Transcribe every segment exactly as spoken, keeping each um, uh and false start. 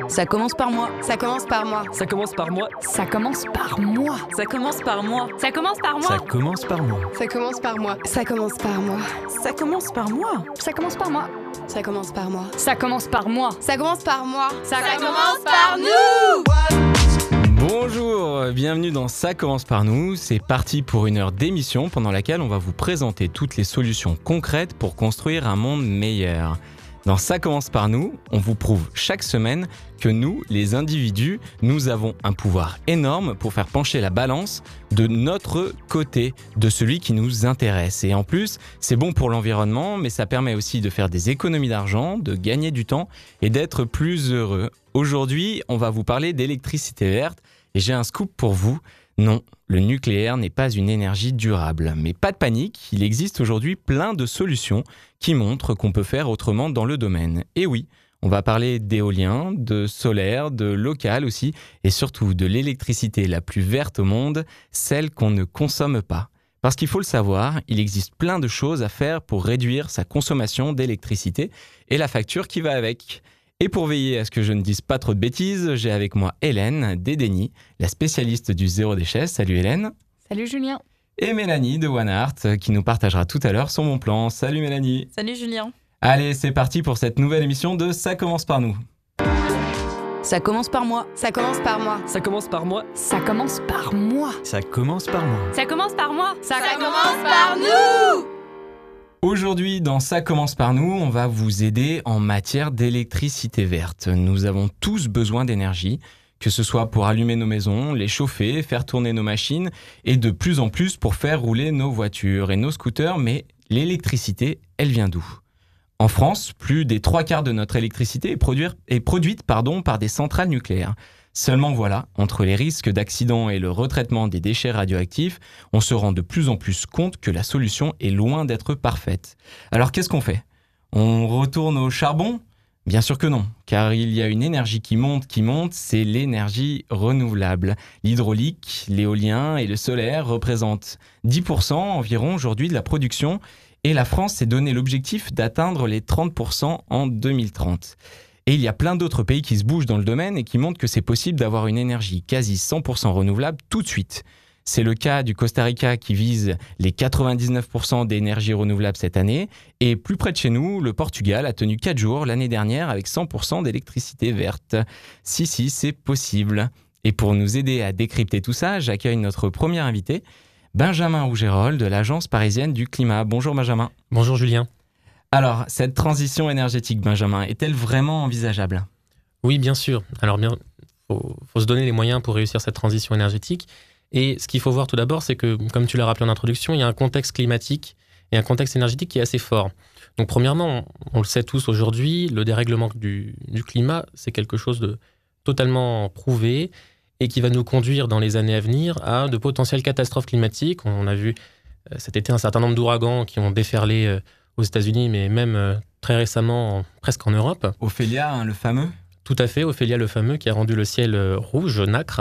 Ça commence par moi. Ça commence par moi. Ça commence par moi. Ça commence par moi. Ça commence par moi. Ça commence par moi. Ça commence par moi. Ça commence par moi. Ça commence par moi. Ça commence par moi. Ça commence par moi. Ça commence par moi. Ça commence par moi. Ça commence par moi. Ça commence par nous. Bonjour, bienvenue dans Ça commence par nous. C'est parti pour une heure d'émission pendant laquelle on va vous présenter toutes les solutions concrètes pour construire un monde meilleur. Dans Ça commence par nous, on vous prouve chaque semaine que nous, les individus, nous avons un pouvoir énorme pour faire pencher la balance de notre côté, de celui qui nous intéresse. Et en plus, c'est bon pour l'environnement, mais ça permet aussi de faire des économies d'argent, de gagner du temps et d'être plus heureux. Aujourd'hui, on va vous parler d'électricité verte et j'ai un scoop pour vous. Non, le nucléaire n'est pas une énergie durable. Mais pas de panique, il existe aujourd'hui plein de solutions qui montrent qu'on peut faire autrement dans le domaine. Et oui, on va parler d'éolien, de solaire, de local aussi, et surtout de l'électricité la plus verte au monde, celle qu'on ne consomme pas. Parce qu'il faut le savoir, il existe plein de choses à faire pour réduire sa consommation d'électricité et la facture qui va avec. Et pour veiller à ce que je ne dise pas trop de bêtises, j'ai avec moi Hélène d'Edeni, la spécialiste du zéro déchet. Salut Hélène. Salut Julien. Et Mélanie de OneArt qui nous partagera tout à l'heure son bon plan. Salut Mélanie. Salut Julien. Allez, c'est parti pour cette nouvelle émission de Ça commence par nous. Ça commence par moi. Ça commence par moi. Ça commence par moi. Ça commence par moi. Ça commence par moi. Ça commence par moi. Ça, Ça commence par nous. Aujourd'hui, dans Ça commence par nous, on va vous aider en matière d'électricité verte. Nous avons tous besoin d'énergie, que ce soit pour allumer nos maisons, les chauffer, faire tourner nos machines et de plus en plus pour faire rouler nos voitures et nos scooters. Mais l'électricité, elle vient d'où ? En France, plus des trois quarts de notre électricité est, produire, est produite pardon, par des centrales nucléaires. Seulement voilà, entre les risques d'accident et le retraitement des déchets radioactifs, on se rend de plus en plus compte que la solution est loin d'être parfaite. Alors qu'est-ce qu'on fait ? On retourne au charbon ? Bien sûr que non, car il y a une énergie qui monte, qui monte, c'est l'énergie renouvelable. L'hydraulique, l'éolien et le solaire représentent dix pour cent environ aujourd'hui de la production et la France s'est donné l'objectif d'atteindre les trente pour cent en deux mille trente. Et il y a plein d'autres pays qui se bougent dans le domaine et qui montrent que c'est possible d'avoir une énergie quasi cent pour cent renouvelable tout de suite. C'est le cas du Costa Rica qui vise les quatre-vingt-dix-neuf pour cent d'énergie renouvelable cette année. Et plus près de chez nous, le Portugal a tenu quatre jours l'année dernière avec cent pour cent d'électricité verte. Si, si, c'est possible. Et pour nous aider à décrypter tout ça, j'accueille notre premier invité, Benjamin Rougerol de l'Agence parisienne du climat. Bonjour Benjamin. Bonjour Julien. Alors, cette transition énergétique, Benjamin, est-elle vraiment envisageable ? Oui, bien sûr. Alors, bien, faut, faut se donner les moyens pour réussir cette transition énergétique. Et ce qu'il faut voir tout d'abord, c'est que, comme tu l'as rappelé en introduction, il y a un contexte climatique et un contexte énergétique qui est assez fort. Donc, premièrement, on, on le sait tous aujourd'hui, le dérèglement du, du climat, c'est quelque chose de totalement prouvé et qui va nous conduire dans les années à venir à de potentielles catastrophes climatiques. On a vu euh, cet été un certain nombre d'ouragans qui ont déferlé euh, aux États-Unis, mais même euh, très récemment, presque en Europe. Ophélia, hein, le fameux ? Tout à fait, Ophélia le fameux, qui a rendu le ciel euh, rouge, nacre.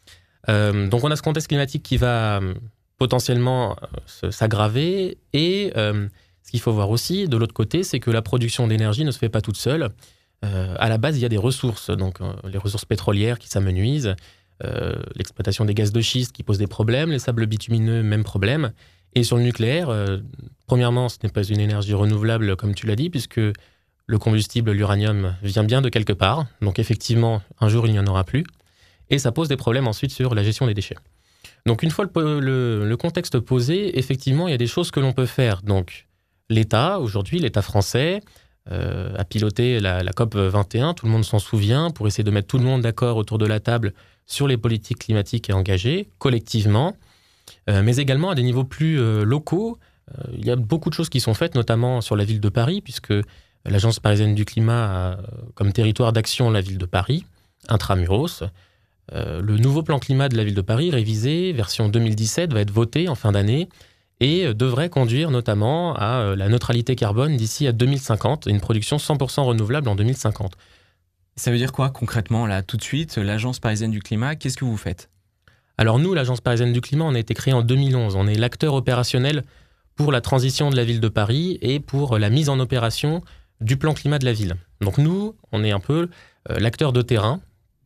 Euh, donc on a ce contexte climatique qui va euh, potentiellement euh, s'aggraver. Et euh, ce qu'il faut voir aussi, de l'autre côté, c'est que la production d'énergie ne se fait pas toute seule. Euh, à la base, il y a des ressources, donc euh, les ressources pétrolières qui s'amenuisent, euh, l'exploitation des gaz de schiste qui pose des problèmes, les sables bitumineux, même problème. Et sur le nucléaire, euh, premièrement, ce n'est pas une énergie renouvelable, comme tu l'as dit, puisque le combustible, l'uranium, vient bien de quelque part. Donc effectivement, un jour, il n'y en aura plus. Et ça pose des problèmes ensuite sur la gestion des déchets. Donc une fois le, le, le contexte posé, effectivement, il y a des choses que l'on peut faire. Donc l'État, aujourd'hui, l'État français, euh, a piloté la, la COP vingt et un, tout le monde s'en souvient, pour essayer de mettre tout le monde d'accord autour de la table sur les politiques climatiques et engagées, collectivement. Euh, mais également à des niveaux plus euh, locaux. Euh, il y a beaucoup de choses qui sont faites, notamment sur la ville de Paris, puisque l'Agence parisienne du climat a comme territoire d'action la ville de Paris, intramuros. Euh, le nouveau plan climat de la ville de Paris, révisé, version deux mille dix-sept, va être voté en fin d'année et euh, devrait conduire notamment à euh, la neutralité carbone d'ici à deux mille cinquante, et une production cent pour cent renouvelable en deux mille cinquante. Ça veut dire quoi concrètement, là, tout de suite, l'Agence parisienne du climat, qu'est-ce que vous faites ? Alors nous, l'Agence parisienne du climat, on a été créé en deux mille onze. On est l'acteur opérationnel pour la transition de la ville de Paris et pour la mise en opération du plan climat de la ville. Donc nous, on est un peu euh, l'acteur de terrain.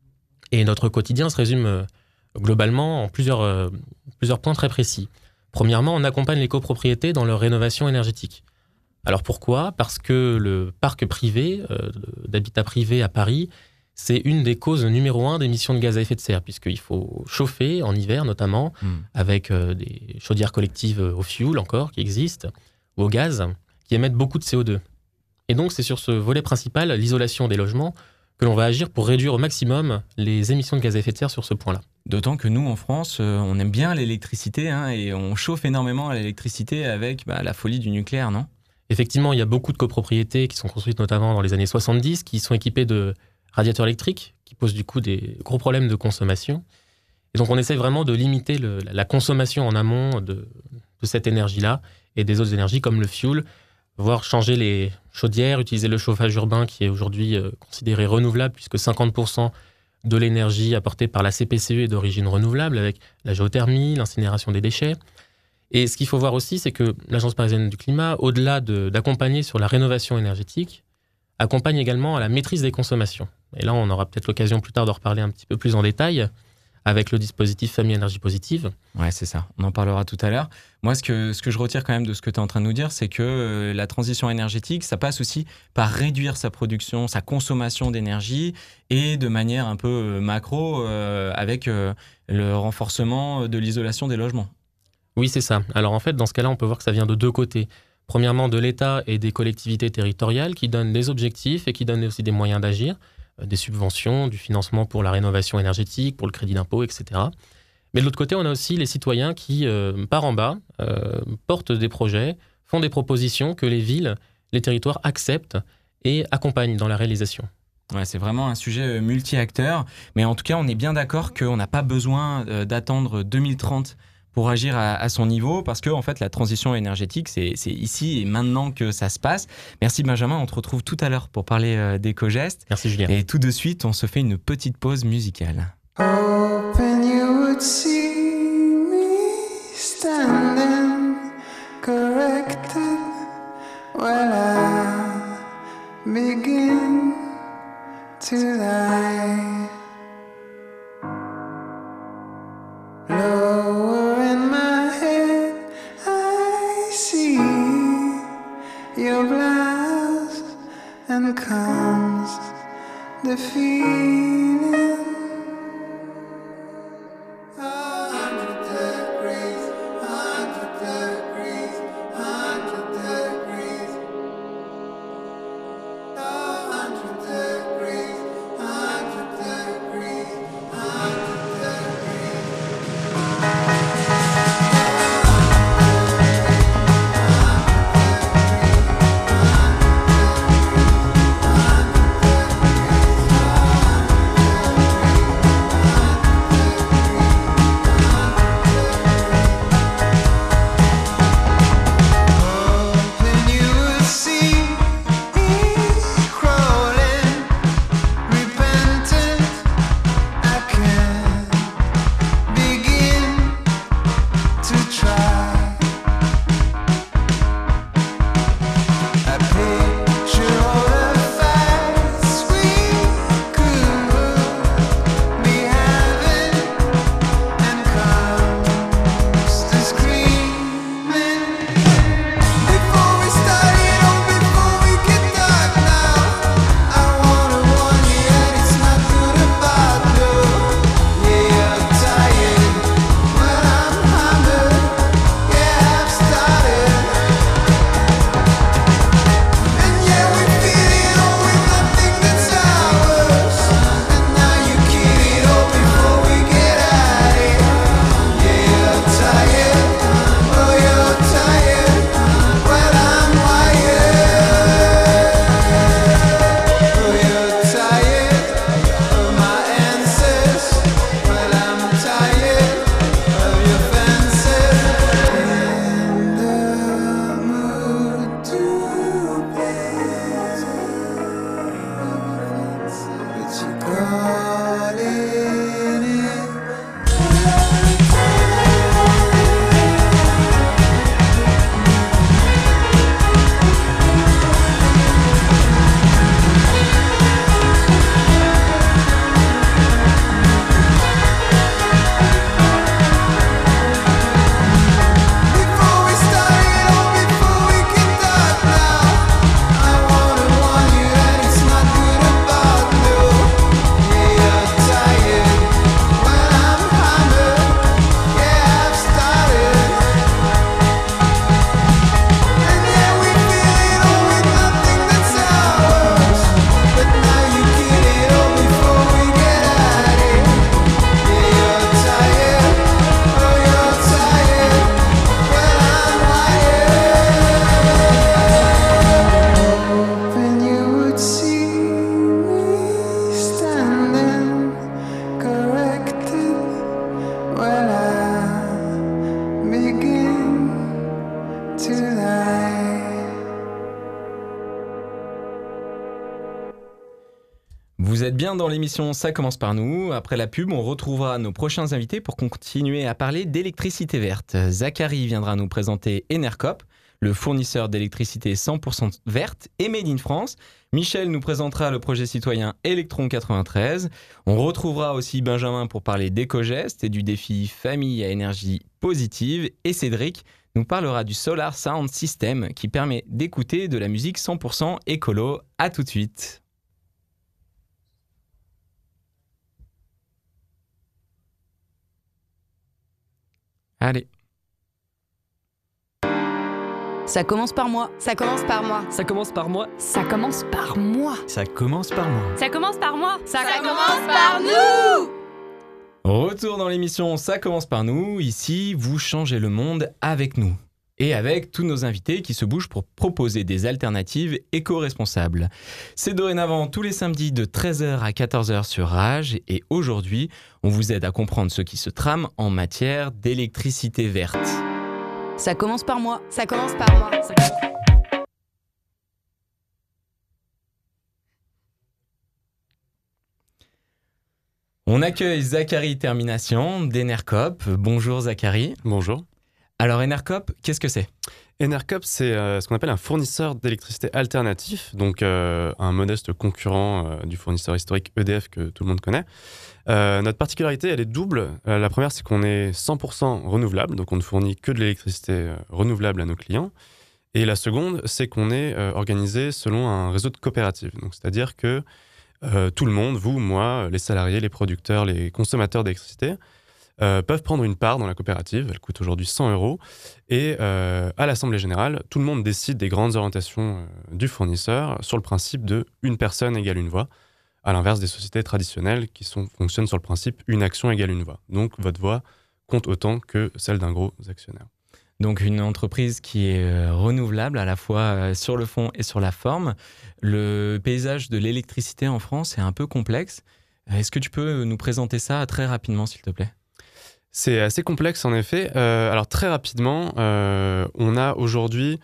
Et notre quotidien se résume euh, globalement en plusieurs, euh, plusieurs points très précis. Premièrement, on accompagne les copropriétés dans leur rénovation énergétique. Alors pourquoi ? Parce que le parc privé, euh, d'habitat privé à Paris, c'est une des causes numéro un d'émissions de gaz à effet de serre, puisqu'il faut chauffer en hiver notamment, mmh. avec euh, des chaudières collectives au fioul encore qui existent, ou au gaz, qui émettent beaucoup de C O deux. Et donc c'est sur ce volet principal, l'isolation des logements, que l'on va agir pour réduire au maximum les émissions de gaz à effet de serre sur ce point-là. D'autant que nous, en France, euh, on aime bien l'électricité, hein, et on chauffe énormément à l'électricité avec bah, la folie du nucléaire, non ? Effectivement, il y a beaucoup de copropriétés qui sont construites notamment dans les années soixante-dix, qui sont équipées de radiateurs électriques, qui posent du coup des gros problèmes de consommation. Et donc on essaie vraiment de limiter le, la consommation en amont de, de cette énergie-là et des autres énergies comme le fioul, voire changer les chaudières, utiliser le chauffage urbain qui est aujourd'hui euh, considéré renouvelable puisque cinquante pour cent de l'énergie apportée par la C P C E est d'origine renouvelable avec la géothermie, l'incinération des déchets. Et ce qu'il faut voir aussi, c'est que l'Agence parisienne du climat, au-delà de, d'accompagner sur la rénovation énergétique, accompagne également à la maîtrise des consommations. Et là, on aura peut-être l'occasion plus tard d'en reparler un petit peu plus en détail avec le dispositif Famille Énergie Positive. Ouais, c'est ça. On en parlera tout à l'heure. Moi, ce que, ce que je retire quand même de ce que tu es en train de nous dire, c'est que euh, la transition énergétique, ça passe aussi par réduire sa production, sa consommation d'énergie et de manière un peu euh, macro euh, avec euh, le renforcement de l'isolation des logements. Oui, c'est ça. Alors en fait, dans ce cas-là, on peut voir que ça vient de deux côtés. Premièrement, de l'État et des collectivités territoriales qui donnent des objectifs et qui donnent aussi des moyens d'agir, des subventions, du financement pour la rénovation énergétique, pour le crédit d'impôt, et cetera. Mais de l'autre côté, on a aussi les citoyens qui, euh, par en bas, euh, portent des projets, font des propositions que les villes, les territoires acceptent et accompagnent dans la réalisation. Ouais, c'est vraiment un sujet multi-acteurs. Mais en tout cas, on est bien d'accord qu'on n'a pas besoin euh, d'attendre deux mille trente pour agir à, à son niveau, parce que en fait, la transition énergétique, c'est, c'est ici et maintenant que ça se passe. Merci Benjamin, on te retrouve tout à l'heure pour parler euh, d'éco-gestes. Merci Julien. Et tout de suite, on se fait une petite pause musicale. Hoping you would see me standing corrected while I begin to lie. Lower in my head, I see your blouse, and comes the feeling. A hundred degrees, a hundred degrees, a hundred degrees. A hundred degrees, a hundred degrees, a hundred degrees. night. Vous êtes bien dans l'émission Ça commence par nous. Après la pub, on retrouvera nos prochains invités pour continuer à parler d'électricité verte. Zachary viendra nous présenter Enercop, le fournisseur d'électricité cent pour cent verte et made in France. Michel nous présentera le projet citoyen Electron quatre-vingt-treize. On retrouvera aussi Benjamin pour parler d'éco-gestes et du défi famille à énergie positive. Et Cédric nous parlera du Solar Sound System qui permet d'écouter de la musique cent pour cent écolo. À tout de suite. Allez. Ça commence par moi. Ça commence par moi. Ça commence par moi. Ça commence par moi. Ça commence par moi. Ça commence par moi. Ça, commence par nous. Retour dans l'émission Ça commence par nous. Ici, vous changez le monde avec nous. Et avec tous nos invités qui se bougent pour proposer des alternatives éco-responsables. C'est dorénavant tous les samedis de treize heures à quatorze heures sur Rage. Et aujourd'hui, on vous aide à comprendre ce qui se trame en matière d'électricité verte. Ça commence par moi. Ça commence par moi. Ça commence- On accueille Zachary Termination d'Enercop. Bonjour Zachary. Bonjour. Alors Enercop, qu'est-ce que c'est ? Enercop, c'est euh, ce qu'on appelle un fournisseur d'électricité alternatif, donc euh, un modeste concurrent euh, du fournisseur historique E D F que tout le monde connaît. Euh, notre particularité, elle est double. Euh, la première, c'est qu'on est cent pour cent renouvelable, donc on ne fournit que de l'électricité euh, renouvelable à nos clients. Et la seconde, c'est qu'on est euh, organisé selon un réseau de coopératives. Donc, c'est-à-dire que euh, tout le monde, vous, moi, les salariés, les producteurs, les consommateurs d'électricité, Euh, peuvent prendre une part dans la coopérative. Elle coûte aujourd'hui cent euros. Et euh, à l'Assemblée générale, tout le monde décide des grandes orientations euh, du fournisseur sur le principe de une personne égale une voix, à l'inverse des sociétés traditionnelles qui sont, fonctionnent sur le principe une action égale une voix. Donc votre voix compte autant que celle d'un gros actionnaire. Donc une entreprise qui est euh, renouvelable à la fois euh, sur le fond et sur la forme. Le paysage de l'électricité en France est un peu complexe. Est-ce que tu peux nous présenter ça très rapidement, s'il te plaît ? C'est assez complexe en effet. Euh, alors très rapidement, euh, on a aujourd'hui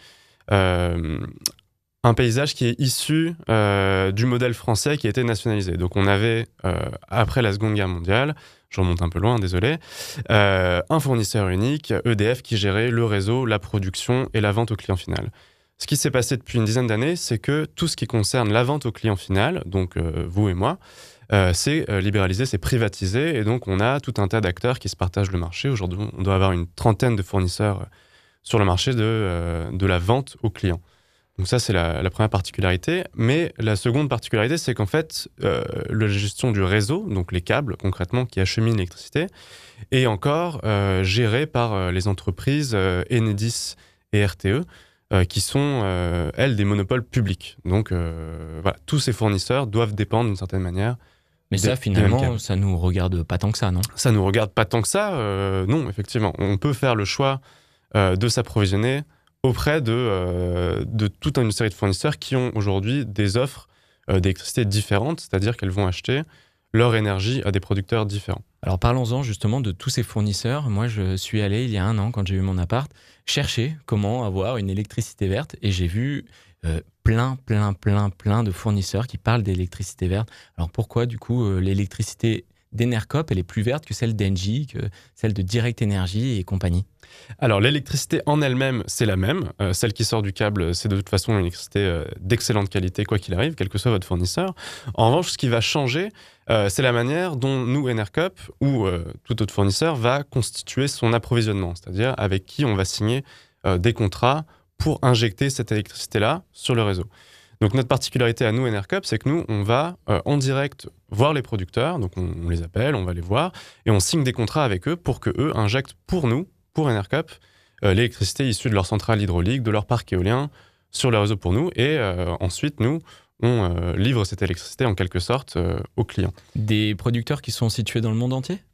euh, un paysage qui est issu euh, du modèle français qui a été nationalisé. Donc on avait, euh, après la Seconde Guerre mondiale, je remonte un peu loin, désolé, euh, un fournisseur unique, E D F, qui gérait le réseau, la production et la vente au client final. Ce qui s'est passé depuis une dizaine d'années, c'est que tout ce qui concerne la vente au client final, donc euh, vous et moi, Euh, c'est euh, libéralisé, c'est privatisé, et donc on a tout un tas d'acteurs qui se partagent le marché. Aujourd'hui, on doit avoir une trentaine de fournisseurs euh, sur le marché de, euh, de la vente aux clients. Donc ça, c'est la, la première particularité. Mais la seconde particularité, c'est qu'en fait, euh, la gestion du réseau, donc les câbles concrètement qui acheminent l'électricité, est encore euh, gérée par euh, les entreprises euh, Enedis et R T E, euh, qui sont, euh, elles, des monopoles publics. Donc euh, voilà, tous ces fournisseurs doivent dépendre d'une certaine manière. Mais Des- ça, des mêmes finalement, câbles. ça nous regarde pas tant que ça, non ? Ça nous regarde pas tant que ça, euh, non, effectivement. On peut faire le choix euh, de s'approvisionner auprès de, euh, de toute une série de fournisseurs qui ont aujourd'hui des offres euh, d'électricité différentes, c'est-à-dire qu'elles vont acheter leur énergie à des producteurs différents. Alors parlons-en justement de tous ces fournisseurs. Moi, je suis allé il y a un an, quand j'ai eu mon appart, chercher comment avoir une électricité verte, et j'ai vu euh, plein, plein, plein, plein de fournisseurs qui parlent d'électricité verte. Alors pourquoi, du coup, euh, l'électricité d'Enercop, elle est plus verte que celle d'Engie, que celle de Direct Energy et compagnie ? Alors l'électricité en elle-même, c'est la même. Euh, celle qui sort du câble, c'est de toute façon une électricité euh, d'excellente qualité, quoi qu'il arrive, quel que soit votre fournisseur. En revanche, ce qui va changer, euh, c'est la manière dont nous, Enercop, ou euh, tout autre fournisseur, va constituer son approvisionnement, c'est-à-dire avec qui on va signer euh, des contrats pour injecter cette électricité-là sur le réseau. Donc notre particularité à nous, Enercop, c'est que nous, on va euh, en direct voir les producteurs, donc on, on les appelle, on va les voir, et on signe des contrats avec eux pour qu'eux injectent pour nous, pour Enercop, euh, l'électricité issue de leur centrale hydraulique, de leur parc éolien, sur le réseau pour nous, et euh, ensuite, nous, on euh, livre cette électricité en quelque sorte euh, aux clients. Des producteurs qui sont situés dans le monde entier ?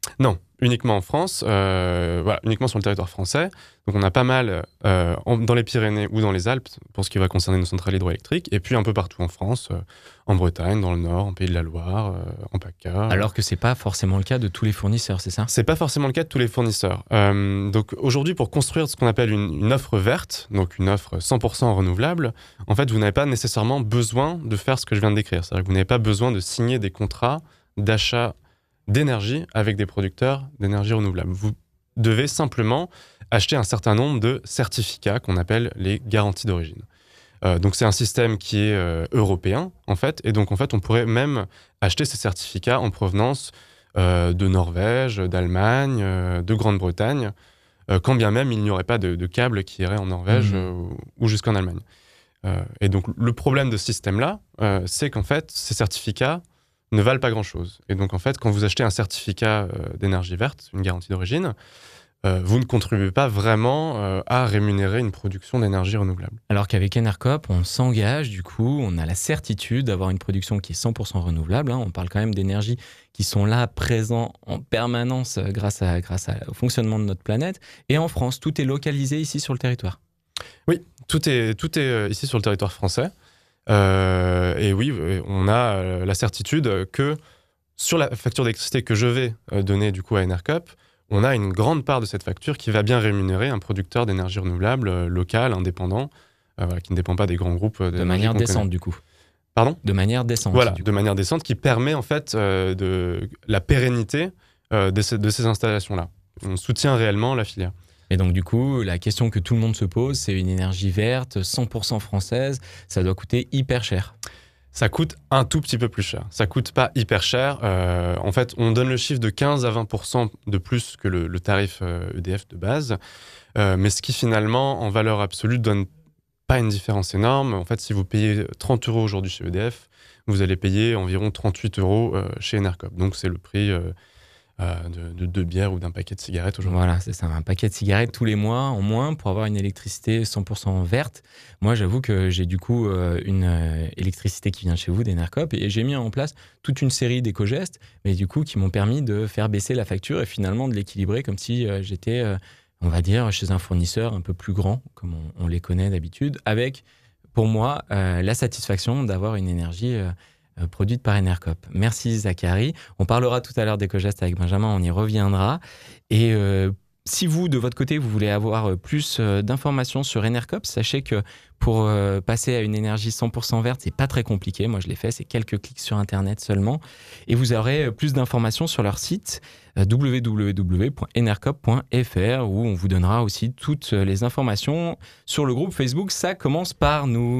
Non, uniquement en France, euh, voilà, uniquement sur le territoire français. Donc on a pas mal euh, en- dans les Pyrénées ou dans les Alpes, pour ce qui va concerner nos centrales hydroélectriques, et puis un peu partout en France, euh, en Bretagne, dans le Nord, en Pays de la Loire, euh, en PACA. Alors que c'est pas forcément le cas de tous les fournisseurs, c'est ça? C'est pas forcément le cas de tous les fournisseurs. Euh, donc aujourd'hui, pour construire ce qu'on appelle une, une offre verte, donc une offre cent pour cent renouvelable, en fait, vous n'avez pas nécessairement besoin de faire ce que je viens de décrire. C'est-à-dire que vous n'avez pas besoin de signer des contrats d'achat d'énergie avec des producteurs d'énergie renouvelable. Vous devez simplement acheter un certain nombre de certificats qu'on appelle les garanties d'origine. Euh, donc c'est un système qui est euh, européen en fait, et donc en fait on pourrait même acheter ces certificats en provenance euh, de Norvège, d'Allemagne, euh, de Grande-Bretagne, euh, quand bien même il n'y aurait pas de, de câble qui irait en Norvège Mmh. euh, ou, ou jusqu'en Allemagne. Euh, et donc le problème de ce système-là, euh, c'est qu'en fait ces certificats ne valent pas grand-chose. Et donc, en fait, quand vous achetez un certificat euh, d'énergie verte, une garantie d'origine, euh, vous ne contribuez pas vraiment euh, à rémunérer une production d'énergie renouvelable. Alors qu'avec Enercop, on s'engage, du coup, on a la certitude d'avoir une production qui est cent pour cent renouvelable. Hein. On parle quand même d'énergie qui sont là, présents en permanence euh, grâce, à, grâce à- au fonctionnement de notre planète. Et en France, tout est localisé ici sur le territoire. Oui, tout est, tout est euh, ici sur le territoire français. Euh, et oui, euh, on a euh, la certitude que sur la facture d'électricité que je vais euh, donner du coup à Enercop, on a une grande part de cette facture qui va bien rémunérer un producteur d'énergie renouvelable euh, local, indépendant, euh, voilà, qui ne dépend pas des grands groupes euh, De d'énergie manière qu'on décente, connaît. du coup. Pardon ? De manière décente. Voilà, du coup. de manière décente, qui permet en fait euh, de la pérennité euh, de, ces, de ces installations-là. On soutient réellement la filière. Et donc, du coup, la question que tout le monde se pose, c'est une énergie verte, cent pour cent française, ça doit coûter hyper cher. Ça coûte un tout petit peu plus cher. Ça coûte pas hyper cher. Euh, en fait, on donne le chiffre de quinze à vingt pour cent de plus que le, le tarif euh, E D F de base. Euh, mais ce qui finalement, en valeur absolue, donne pas une différence énorme. En fait, si vous payez trente euros aujourd'hui chez E D F, vous allez payer environ trente-huit euros euh, chez Enercop. Donc, c'est le prix euh, euh, de, de deux bières ou d'un paquet de cigarettes aujourd'hui. Voilà, c'est ça, un paquet de cigarettes tous les mois en moins pour avoir une électricité cent pour cent verte. Moi, j'avoue que j'ai du coup euh, une euh, électricité qui vient de chez vous, d'Enercop, et j'ai mis en place toute une série d'éco-gestes, mais du coup, qui m'ont permis de faire baisser la facture et finalement de l'équilibrer comme si euh, j'étais, euh, on va dire, chez un fournisseur un peu plus grand, comme on, on les connaît d'habitude, avec, pour moi, euh, la satisfaction d'avoir une énergie euh, euh, produite par Enercop. Merci Zachary. On parlera tout à l'heure d'éco-gestes avec Benjamin, on y reviendra. Et euh, si vous, de votre côté, vous voulez avoir euh, plus euh, d'informations sur Enercop, sachez que pour euh, passer à une énergie cent pour cent verte, c'est pas très compliqué. Moi, je l'ai fait, c'est quelques clics sur Internet seulement. Et vous aurez euh, plus d'informations sur leur site euh, w w w point enercop point f r où on vous donnera aussi toutes les informations sur le groupe Facebook Ça commence par nous.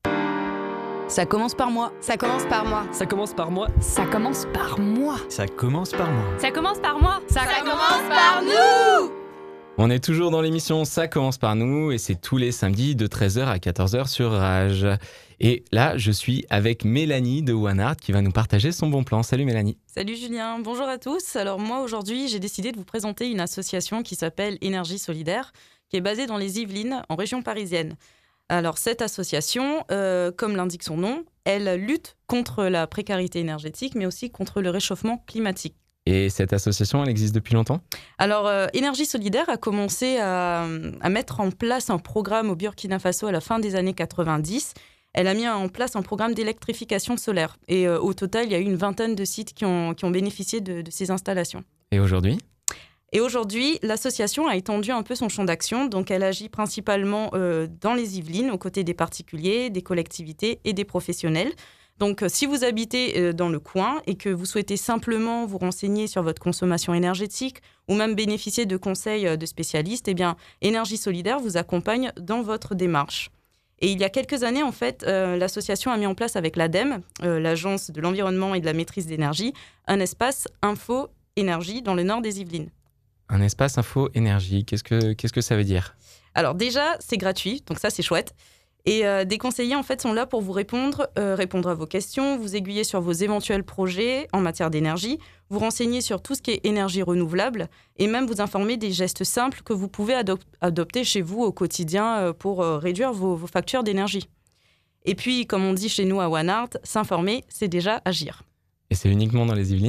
Ça commence par moi. Ça commence par moi. Ça commence par moi. Ça commence par moi. Ça commence par moi. Ça commence par moi. Ça commence par nous. On est toujours dans l'émission Ça commence par nous et c'est tous les samedis de treize heures à quatorze heures sur Rage. Et là, je suis avec Mélanie de One Art qui va nous partager son bon plan. Salut Mélanie. Salut Julien, bonjour à tous. Alors moi aujourd'hui j'ai décidé de vous présenter une association qui s'appelle Énergie Solidaire, qui est basée dans les Yvelines, en région parisienne. Alors cette association, euh, comme l'indique son nom, elle lutte contre la précarité énergétique, mais aussi contre le réchauffement climatique. Et cette association, elle existe depuis longtemps ? Alors, euh, Énergie Solidaire a commencé à, à mettre en place un programme au Burkina Faso à la fin des années quatre-vingt-dix. Elle a mis en place un programme d'électrification solaire. Et euh, au total, il y a eu une vingtaine de sites qui ont, qui ont bénéficié de, de ces installations. Et aujourd'hui ? Et aujourd'hui, l'association a étendu un peu son champ d'action. Donc, elle agit principalement euh, dans les Yvelines, aux côtés des particuliers, des collectivités et des professionnels. Donc, si vous habitez dans le coin et que vous souhaitez simplement vous renseigner sur votre consommation énergétique ou même bénéficier de conseils de spécialistes, eh bien, Énergie Solidaire vous accompagne dans votre démarche. Et il y a quelques années, en fait, euh, l'association a mis en place avec l'ADEME, euh, l'Agence de l'environnement et de la maîtrise d'énergie, un espace info-énergie dans le nord des Yvelines. Un espace info-énergie, qu'est-ce que, qu'est-ce que ça veut dire ? Alors déjà, c'est gratuit, donc ça, c'est chouette. Et euh, des conseillers, en fait, sont là pour vous répondre, euh, répondre à vos questions, vous aiguiller sur vos éventuels projets en matière d'énergie, vous renseigner sur tout ce qui est énergie renouvelable et même vous informer des gestes simples que vous pouvez adop- adopter chez vous au quotidien euh, pour euh, réduire vos, vos factures d'énergie. Et puis, comme on dit chez nous à One Art, s'informer, c'est déjà agir. Et c'est uniquement dans les Yvelines ?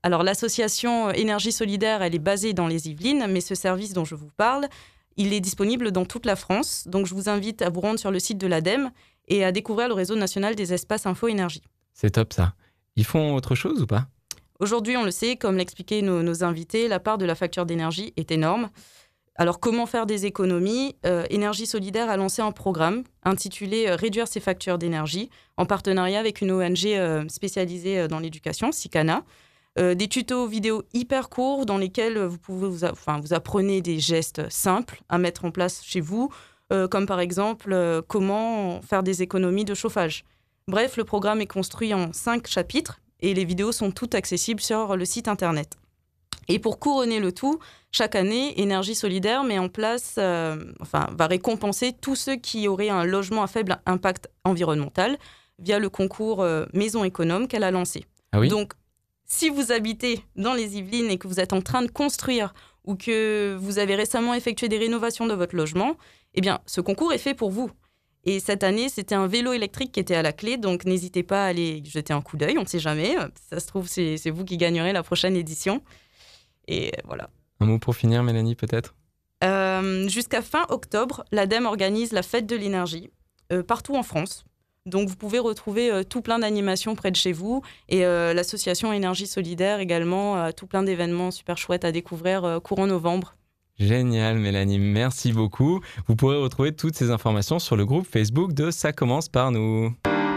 Alors, l'association Énergie Solidaire, elle est basée dans les Yvelines, mais ce service dont je vous parle, il est disponible dans toute la France. Donc, je vous invite à vous rendre sur le site de l'ADEME et à découvrir le réseau national des espaces Info Énergie. C'est top ça. Ils font autre chose ou pas ? Aujourd'hui, on le sait, comme l'expliquaient nos, nos invités, la part de la facture d'énergie est énorme. Alors, comment faire des économies ? euh, Énergie Solidaire a lancé un programme intitulé euh, « Réduire ses factures d'énergie » en partenariat avec une O N G euh, spécialisée euh, dans l'éducation, Sicana. Euh, des tutos vidéo hyper courts dans lesquels vous, pouvez vous, a- enfin, vous apprenez des gestes simples à mettre en place chez vous, euh, comme par exemple euh, comment faire des économies de chauffage. Bref, le programme est construit en cinq chapitres et les vidéos sont toutes accessibles sur le site internet. Et pour couronner le tout, chaque année, Énergie Solidaire met en place, euh, enfin, va récompenser tous ceux qui auraient un logement à faible impact environnemental via le concours euh, Maison Économe qu'elle a lancé. Ah oui ? Donc, si vous habitez dans les Yvelines et que vous êtes en train de construire ou que vous avez récemment effectué des rénovations de votre logement, eh bien, ce concours est fait pour vous. Et cette année, c'était un vélo électrique qui était à la clé, donc n'hésitez pas à aller jeter un coup d'œil, on ne sait jamais. Ça se trouve, c'est, c'est vous qui gagnerez la prochaine édition. Et voilà. Un mot pour finir, Mélanie, peut-être ? Euh, jusqu'à fin octobre, l'ADEME organise la fête de l'énergie euh, partout en France. Donc, vous pouvez retrouver euh, tout plein d'animations près de chez vous. Et euh, l'association Énergie Solidaire également a tout plein d'événements super chouettes à découvrir euh, courant novembre. Génial, Mélanie, merci beaucoup. Vous pourrez retrouver toutes ces informations sur le groupe Facebook de Ça commence par nous.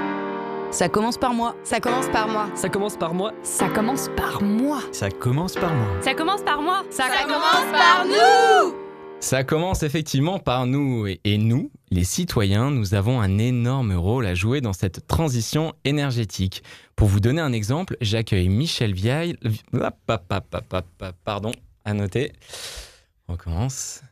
Ça commence par moi. Ça commence par moi. Ça commence par moi. Ça commence par moi. Ça commence par moi. Ça commence par moi. Ça, commence par nous. Ça commence effectivement par nous. Et, et nous, les citoyens, nous avons un énorme rôle à jouer dans cette transition énergétique. Pour vous donner un exemple, j'accueille Michel Viaille. Hop, hop, hop, hop, hop, hop, Pardon, à noter. On recommence.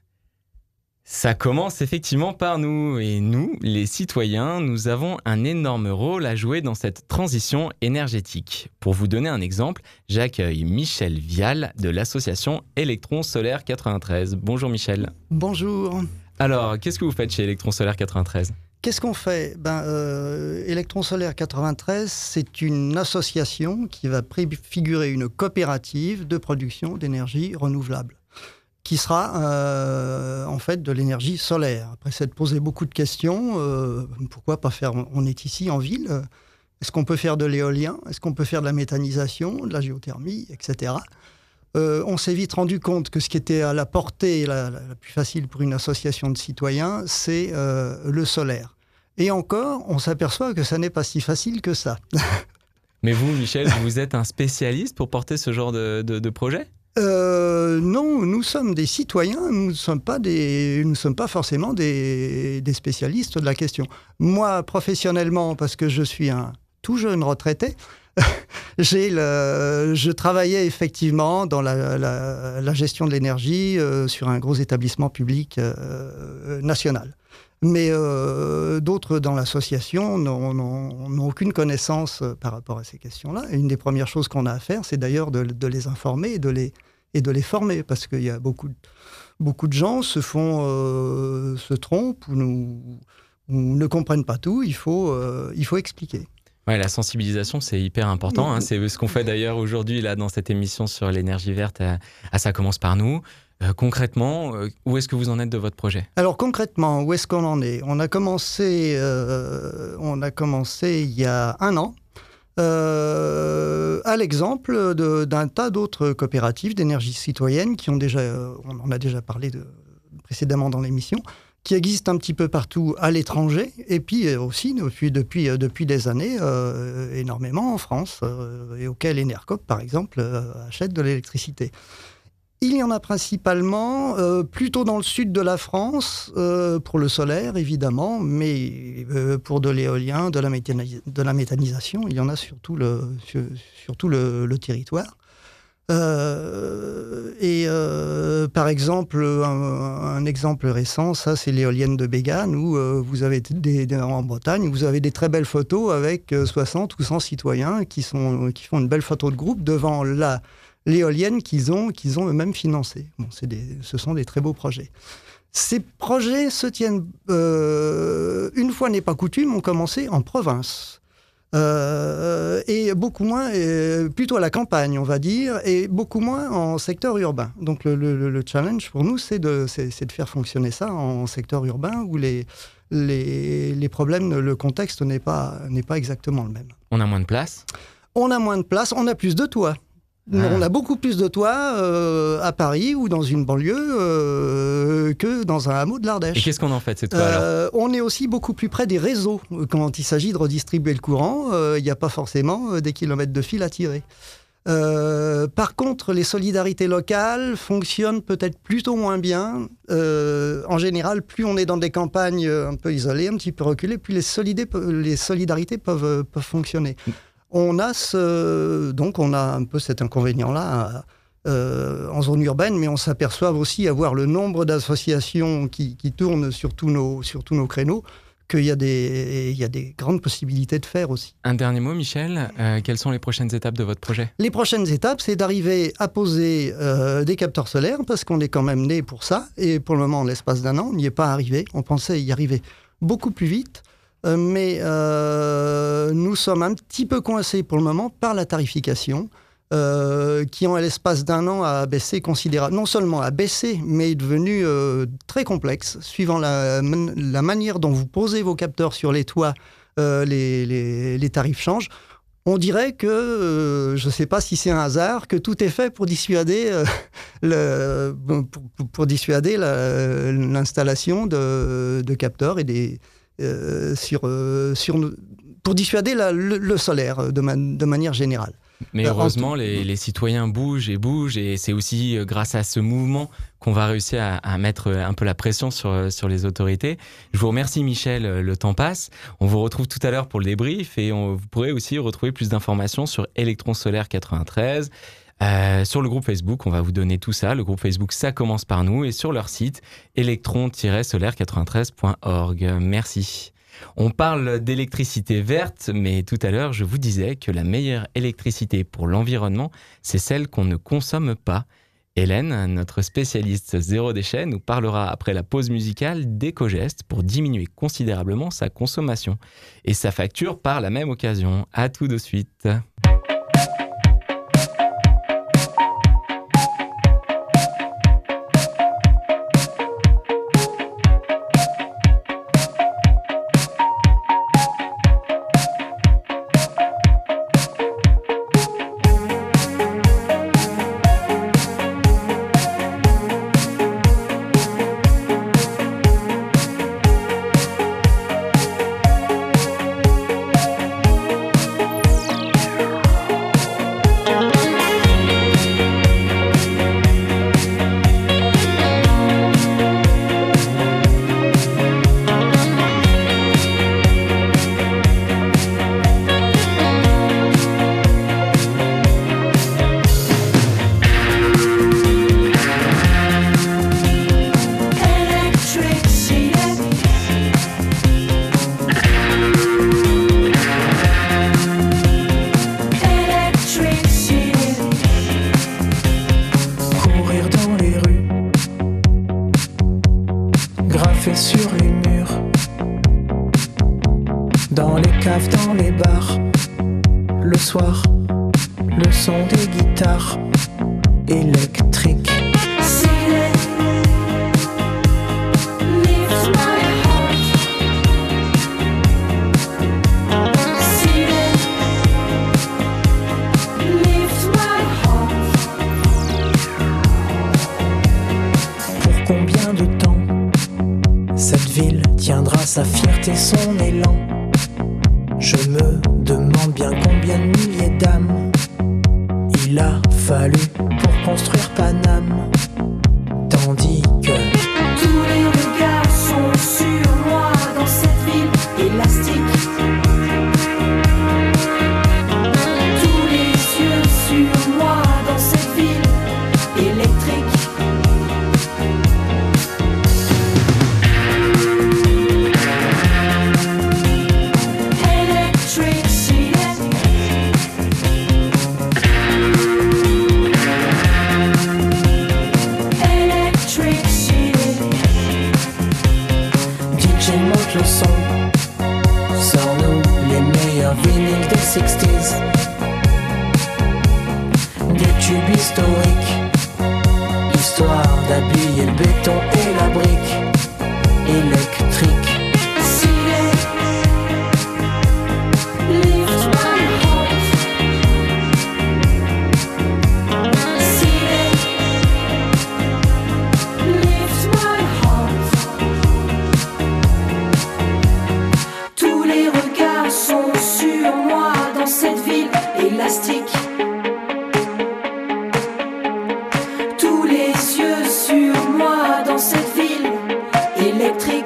Ça commence effectivement par nous. Et nous, les citoyens, nous avons un énorme rôle à jouer dans cette transition énergétique. Pour vous donner un exemple, j'accueille Michel Vial de l'association Électron Solaire quatre-vingt-treize. Bonjour Michel. Bonjour. Alors, qu'est-ce que vous faites chez Électron Solaire quatre-vingt-treize ? Qu'est-ce qu'on fait ben, euh, Électron Solaire quatre-vingt-treize, c'est une association qui va préfigurer une coopérative de production d'énergie renouvelable, qui sera euh, en fait de l'énergie solaire. Après s'être posé beaucoup de questions, euh, pourquoi pas faire, on est ici en ville, est-ce qu'on peut faire de l'éolien, est-ce qu'on peut faire de la méthanisation, de la géothermie, et cetera. Euh, on s'est vite rendu compte que ce qui était à la portée la, la, la plus facile pour une association de citoyens, c'est euh, le solaire. Et encore, on s'aperçoit que ça n'est pas si facile que ça. Mais vous, Michel, vous êtes un spécialiste pour porter ce genre de, de, de projet ? Euh, non, nous sommes des citoyens, nous ne sommes pas, des, nous sommes pas forcément des, des spécialistes de la question. Moi, professionnellement, parce que je suis un tout jeune retraité, j'ai le, je travaillais effectivement dans la, la, la gestion de l'énergie euh, sur un gros établissement public euh, national. Mais euh, d'autres dans l'association n'ont, n'ont, n'ont aucune connaissance par rapport à ces questions-là. Et une des premières choses qu'on a à faire, c'est d'ailleurs de, de les informer et de les, et de les former, parce qu'il y a beaucoup, beaucoup de gens se font, euh, se trompent ou, nous, ou ne comprennent pas tout. Il faut, euh, il faut expliquer. Ouais, la sensibilisation, c'est hyper important. Hein. C'est ce qu'on fait d'ailleurs aujourd'hui là, dans cette émission sur l'énergie verte à, à Ça commence par nous. Euh, concrètement, euh, où est-ce que vous en êtes de votre projet ? Alors concrètement, où est-ce qu'on en est ? On a commencé, euh, on a commencé il y a un an, euh, à l'exemple de, d'un tas d'autres coopératives d'énergie citoyenne qui ont déjà, euh, on en a déjà parlé de, précédemment dans l'émission, qui existent un petit peu partout à l'étranger, et puis aussi depuis, depuis, depuis des années, euh, énormément en France, euh, et auxquelles Enercop, par exemple, euh, achète de l'électricité. Il y en a principalement euh, plutôt dans le sud de la France, euh, pour le solaire, évidemment, mais euh, pour de l'éolien, de la, méthanis- de la méthanisation, il y en a sur tout le, sur, sur tout le, le territoire. Euh, et euh, par exemple, un, un exemple récent, ça c'est l'éolienne de Bégane, où euh, vous avez des, des, en Bretagne, vous avez des très belles photos avec euh, soixante ou cent citoyens qui, sont, qui font une belle photo de groupe devant la... l'éolienne qu'ils ont, qu'ils ont eux-mêmes financée. Bon, c'est des, ce sont des très beaux projets. Ces projets se tiennent, euh, une fois n'est pas coutume, ont commencé en province. Euh, et beaucoup moins, euh, plutôt à la campagne, on va dire, et beaucoup moins en secteur urbain. Donc le, le, le challenge pour nous, c'est de, c'est, c'est de faire fonctionner ça en secteur urbain où les, les, les problèmes, le contexte n'est pas, n'est pas exactement le même. On a moins de place ? On a moins de place, on a plus de toits. Ah. On a beaucoup plus de toits euh, à Paris ou dans une banlieue euh, que dans un hameau de l'Ardèche. Et qu'est-ce qu'on en fait de ces toits euh, alors ? On est aussi beaucoup plus près des réseaux. Quand il s'agit de redistribuer le courant, il euh, n'y a pas forcément des kilomètres de fil à tirer. Euh, par contre, les solidarités locales fonctionnent peut-être plutôt moins bien. Euh, en général, plus on est dans des campagnes un peu isolées, un petit peu reculées, plus les, solidés, les solidarités peuvent, peuvent fonctionner. On a ce, donc on a un peu cet inconvénient-là euh, en zone urbaine, mais on s'aperçoit aussi avoir le nombre d'associations qui, qui tournent sur tous nos, sur tous nos créneaux, qu'il y a des, il y a des grandes possibilités de faire aussi. Un dernier mot, Michel. Euh, quelles sont les prochaines étapes de votre projet ? Les prochaines étapes, c'est d'arriver à poser euh, des capteurs solaires, parce qu'on est quand même né pour ça, et pour le moment, en l'espace d'un an, on n'y est pas arrivé. On pensait y arriver beaucoup plus vite. Euh, mais euh, nous sommes un petit peu coincés pour le moment par la tarification euh, qui, en l'espace d'un an, a baissé considérablement. Non seulement a baissé, mais est devenue euh, très complexe. Suivant la, la manière dont vous posez vos capteurs sur les toits, euh, les, les, les tarifs changent. On dirait que, euh, je ne sais pas si c'est un hasard, que tout est fait pour dissuader, euh, le, pour, pour dissuader la, l'installation de, de capteurs et des... Euh, sur, euh, sur, pour dissuader la, le, le solaire de, man, de manière générale. Mais euh, heureusement, les, les citoyens bougent et bougent, et c'est aussi grâce à ce mouvement qu'on va réussir à, à mettre un peu la pression sur, sur les autorités. Je vous remercie Michel, le temps passe. On vous retrouve tout à l'heure pour le débrief, et on, vous pourrez aussi retrouver plus d'informations sur Électron Solaire quatre-vingt-treize. Euh, sur le groupe Facebook, on va vous donner tout ça. Le groupe Facebook, ça commence par nous, et sur leur site électron tiret solaire quatre-vingt-treize point org. Merci. On parle d'électricité verte, mais tout à l'heure, je vous disais que la meilleure électricité pour l'environnement, c'est celle qu'on ne consomme pas. Hélène, notre spécialiste zéro déchet, nous parlera après la pause musicale d'éco-gestes pour diminuer considérablement sa consommation et sa facture par la même occasion. À tout de suite. Sa fierté, son élan. Je me demande bien combien de milliers d'âmes il a fallu pour construire Paname. Tandis que tous les regards sont sur moi dans cette ville élastique. Tous les yeux sur moi dans cette ville électrique. Le son, sors-nous les meilleurs. meilleurs vinyles des sixties, des tubes historiques, histoire d'habiller le béton et la brique électrique. Élastique. Tous les yeux sur moi dans cette ville électrique.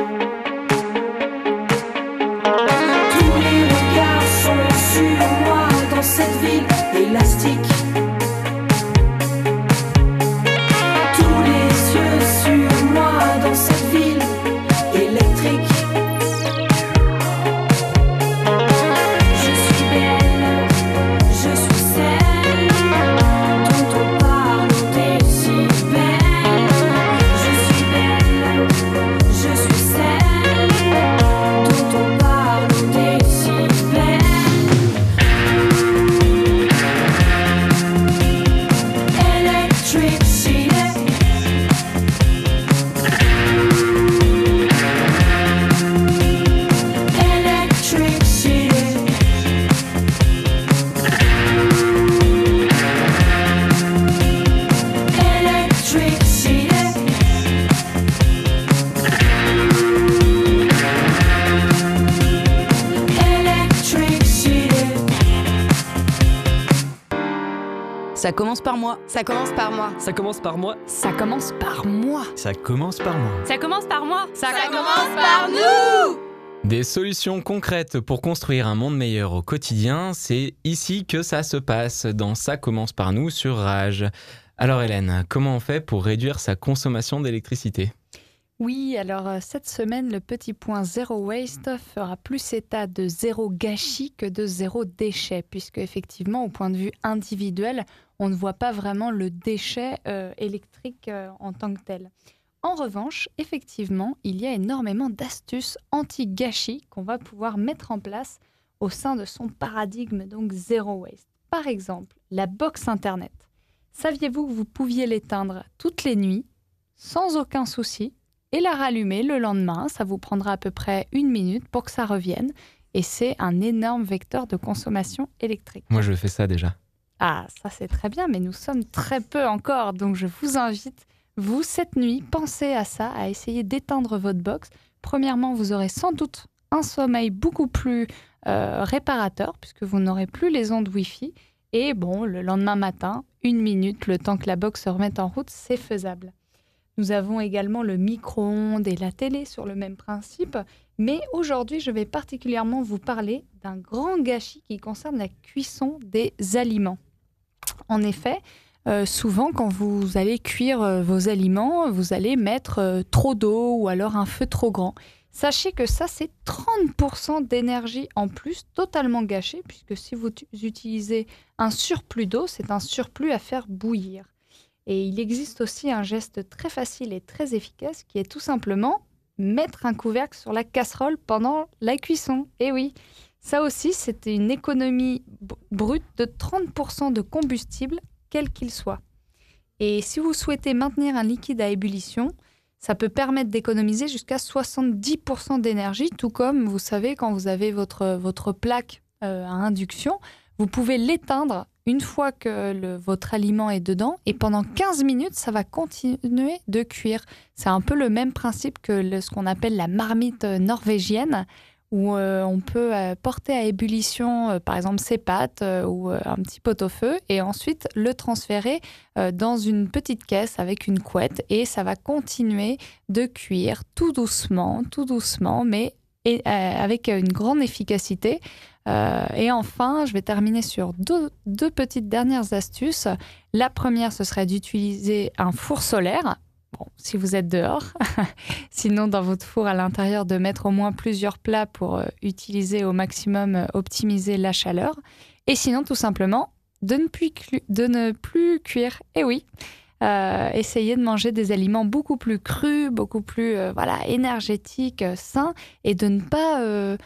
Tous les regards sont sur moi dans cette ville élastique. Tous les yeux sur moi dans cette ville électrique. Ça commence par moi. Ça commence par moi. Ça commence par moi. Ça commence par moi. Ça commence par moi. Ça commence par moi. Ça, Ça commence par nous. Des solutions concrètes pour construire un monde meilleur au quotidien, c'est ici que ça se passe, dans Ça commence par nous sur Rage. Alors Hélène, comment on fait pour réduire sa consommation d'électricité ? Oui, alors euh, cette semaine, le petit point Zero Waste fera plus état de zéro gâchis que de zéro déchet, puisque effectivement, au point de vue individuel, on ne voit pas vraiment le déchet euh, électrique euh, en tant que tel. En revanche, effectivement, il y a énormément d'astuces anti-gâchis qu'on va pouvoir mettre en place au sein de son paradigme, donc Zero Waste. Par exemple, la box Internet. Saviez-vous que vous pouviez l'éteindre toutes les nuits, sans aucun souci, et la rallumer le lendemain? Ça vous prendra à peu près une minute pour que ça revienne. Et c'est un énorme vecteur de consommation électrique. Moi, je fais ça déjà. Ah, ça c'est très bien, mais nous sommes très peu encore. Donc je vous invite, vous, cette nuit, pensez à ça, à essayer d'éteindre votre box. Premièrement, vous aurez sans doute un sommeil beaucoup plus euh, réparateur, puisque vous n'aurez plus les ondes Wi-Fi. Et bon, le lendemain matin, une minute, le temps que la box se remette en route, c'est faisable. Nous avons également le micro-ondes et la télé sur le même principe. Mais aujourd'hui, je vais particulièrement vous parler d'un grand gâchis qui concerne la cuisson des aliments. En effet, euh, souvent, quand vous allez cuire euh, vos aliments, vous allez mettre euh, trop d'eau ou alors un feu trop grand. Sachez que ça, c'est trente pour cent d'énergie en plus, totalement gâché, puisque si vous t- utilisez un surplus d'eau, c'est un surplus à faire bouillir. Et il existe aussi un geste très facile et très efficace qui est tout simplement mettre un couvercle sur la casserole pendant la cuisson. Et oui, ça aussi, c'est une économie b- brute de trente pour cent de combustible, quel qu'il soit. Et si vous souhaitez maintenir un liquide à ébullition, ça peut permettre d'économiser jusqu'à soixante-dix pour cent d'énergie, tout comme, vous savez, quand vous avez votre, votre plaque euh, à induction, vous pouvez l'éteindre une fois que le, votre aliment est dedans et pendant quinze minutes, ça va continuer de cuire. C'est un peu le même principe que le, ce qu'on appelle la marmite norvégienne, où euh, on peut euh, porter à ébullition, euh, par exemple, ses pâtes euh, ou euh, un petit pot-au-feu et ensuite le transférer euh, dans une petite caisse avec une couette et ça va continuer de cuire tout doucement, tout doucement, mais et, euh, avec une grande efficacité. Euh, et enfin, je vais terminer sur deux, deux petites dernières astuces. La première, ce serait d'utiliser un four solaire. Bon, si vous êtes dehors. Sinon, dans votre four à l'intérieur, de mettre au moins plusieurs plats pour euh, utiliser au maximum, euh, optimiser la chaleur. Et sinon, tout simplement, de ne plus, clu- de ne plus cuire. Et oui, euh, essayez de manger des aliments beaucoup plus crus, beaucoup plus euh, voilà, énergétiques, euh, sains, et de ne pas... Euh,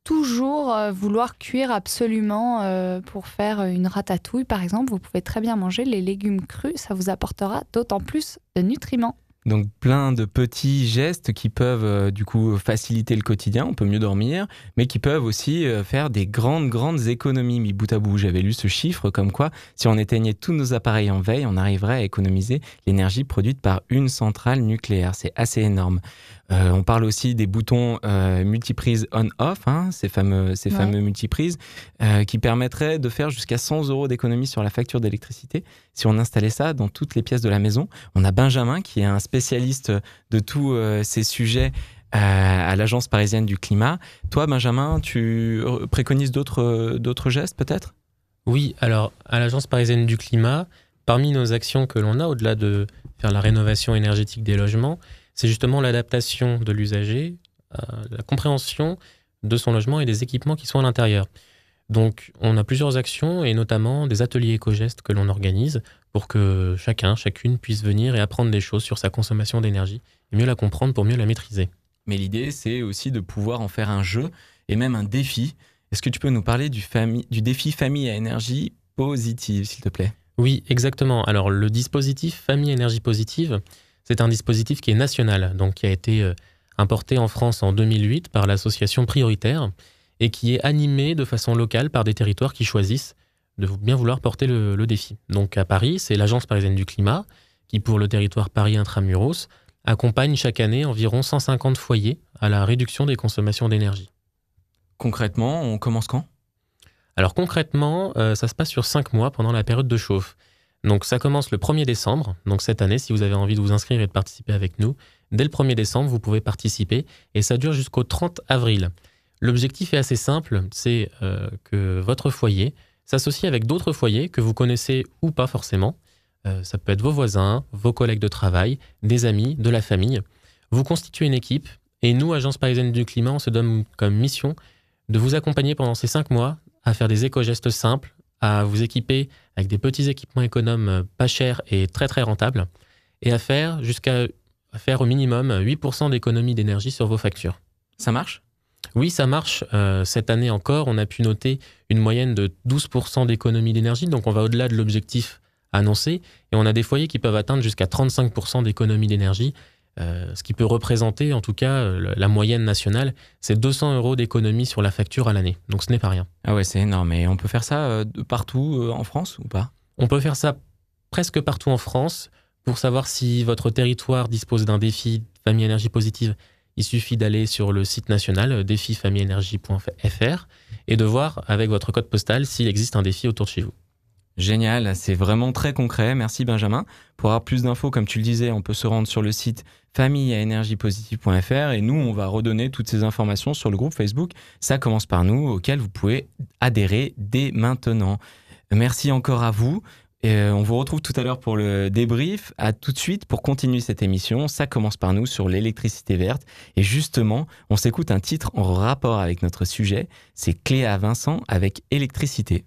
toujours euh, vouloir cuire absolument euh, pour faire une ratatouille, par exemple. Vous pouvez très bien manger les légumes crus, ça vous apportera d'autant plus de nutriments. Donc plein de petits gestes qui peuvent euh, du coup faciliter le quotidien, on peut mieux dormir, mais qui peuvent aussi euh, faire des grandes, grandes économies mis bout à bout. J'avais lu ce chiffre comme quoi, si on éteignait tous nos appareils en veille, on arriverait à économiser l'énergie produite par une centrale nucléaire. C'est assez énorme. Euh, on parle aussi des boutons euh, multiprises on-off, hein, ces fameux, ces ouais. fameux multiprises, euh, qui permettraient de faire jusqu'à cent euros d'économie sur la facture d'électricité si on installait ça dans toutes les pièces de la maison. On a Benjamin qui est un spécialiste de tous euh, ces sujets euh, à l'Agence parisienne du climat. Toi, Benjamin, tu préconises d'autres, d'autres gestes peut-être ? Oui, alors à l'Agence parisienne du climat, parmi nos actions que l'on a, au-delà de faire la rénovation énergétique des logements, c'est justement l'adaptation de l'usager, euh, la compréhension de son logement et des équipements qui sont à l'intérieur. Donc, on a plusieurs actions et notamment des ateliers éco-gestes que l'on organise pour que chacun, chacune puisse venir et apprendre des choses sur sa consommation d'énergie et mieux la comprendre pour mieux la maîtriser. Mais l'idée, c'est aussi de pouvoir en faire un jeu et même un défi. Est-ce que tu peux nous parler du, fami- du défi famille à énergie positive, s'il te plaît ? Oui, exactement. Alors, le dispositif Famille Énergie Positive, c'est un dispositif qui est national, donc qui a été euh, importé en France en deux mille huit par l'association Prioritaire et qui est animé de façon locale par des territoires qui choisissent de bien vouloir porter le, le défi. Donc à Paris, c'est l'Agence parisienne du climat qui, pour le territoire Paris Intramuros, accompagne chaque année environ cent cinquante foyers à la réduction des consommations d'énergie. Concrètement, on commence quand ? Alors concrètement, euh, ça se passe sur cinq mois pendant la période de chauffe. Donc ça commence le premier décembre, donc cette année, si vous avez envie de vous inscrire et de participer avec nous, dès le premier décembre, vous pouvez participer et ça dure jusqu'au trente avril. L'objectif est assez simple, c'est euh, que votre foyer s'associe avec d'autres foyers que vous connaissez ou pas forcément. Euh, ça peut être vos voisins, vos collègues de travail, des amis, de la famille. Vous constituez une équipe et nous, Agence parisienne du climat, on se donne comme mission de vous accompagner pendant ces cinq mois à faire des éco-gestes simples, à vous équiper avec des petits équipements économes pas chers et très très rentables, et à faire jusqu'à à faire au minimum huit pour cent d'économie d'énergie sur vos factures. Ça marche ? Oui, ça marche. Euh, cette année encore, on a pu noter une moyenne de douze pour cent d'économie d'énergie, donc on va au-delà de l'objectif annoncé, et on a des foyers qui peuvent atteindre jusqu'à trente-cinq pour cent d'économie d'énergie, euh, ce qui peut représenter, en tout cas, la moyenne nationale, c'est deux cents euros d'économie sur la facture à l'année. Donc ce n'est pas rien. Ah ouais, c'est énorme. Et on peut faire ça euh, partout euh, en France ou pas ? On peut faire ça presque partout en France. Pour savoir si votre territoire dispose d'un défi Famille Énergie Positive, il suffit d'aller sur le site national défi famille énergie point f r et de voir avec votre code postal s'il existe un défi autour de chez vous. Génial, c'est vraiment très concret. Merci Benjamin. Pour avoir plus d'infos, comme tu le disais, on peut se rendre sur le site famille à énergie positive point f r et nous, on va redonner toutes ces informations sur le groupe Facebook. Ça commence par nous, auquel vous pouvez adhérer dès maintenant. Merci encore à vous. Et on vous retrouve tout à l'heure pour le débrief. À tout de suite pour continuer cette émission. Ça commence par nous sur l'électricité verte. Et justement, on s'écoute un titre en rapport avec notre sujet. C'est Cléa Vincent avec Électricité.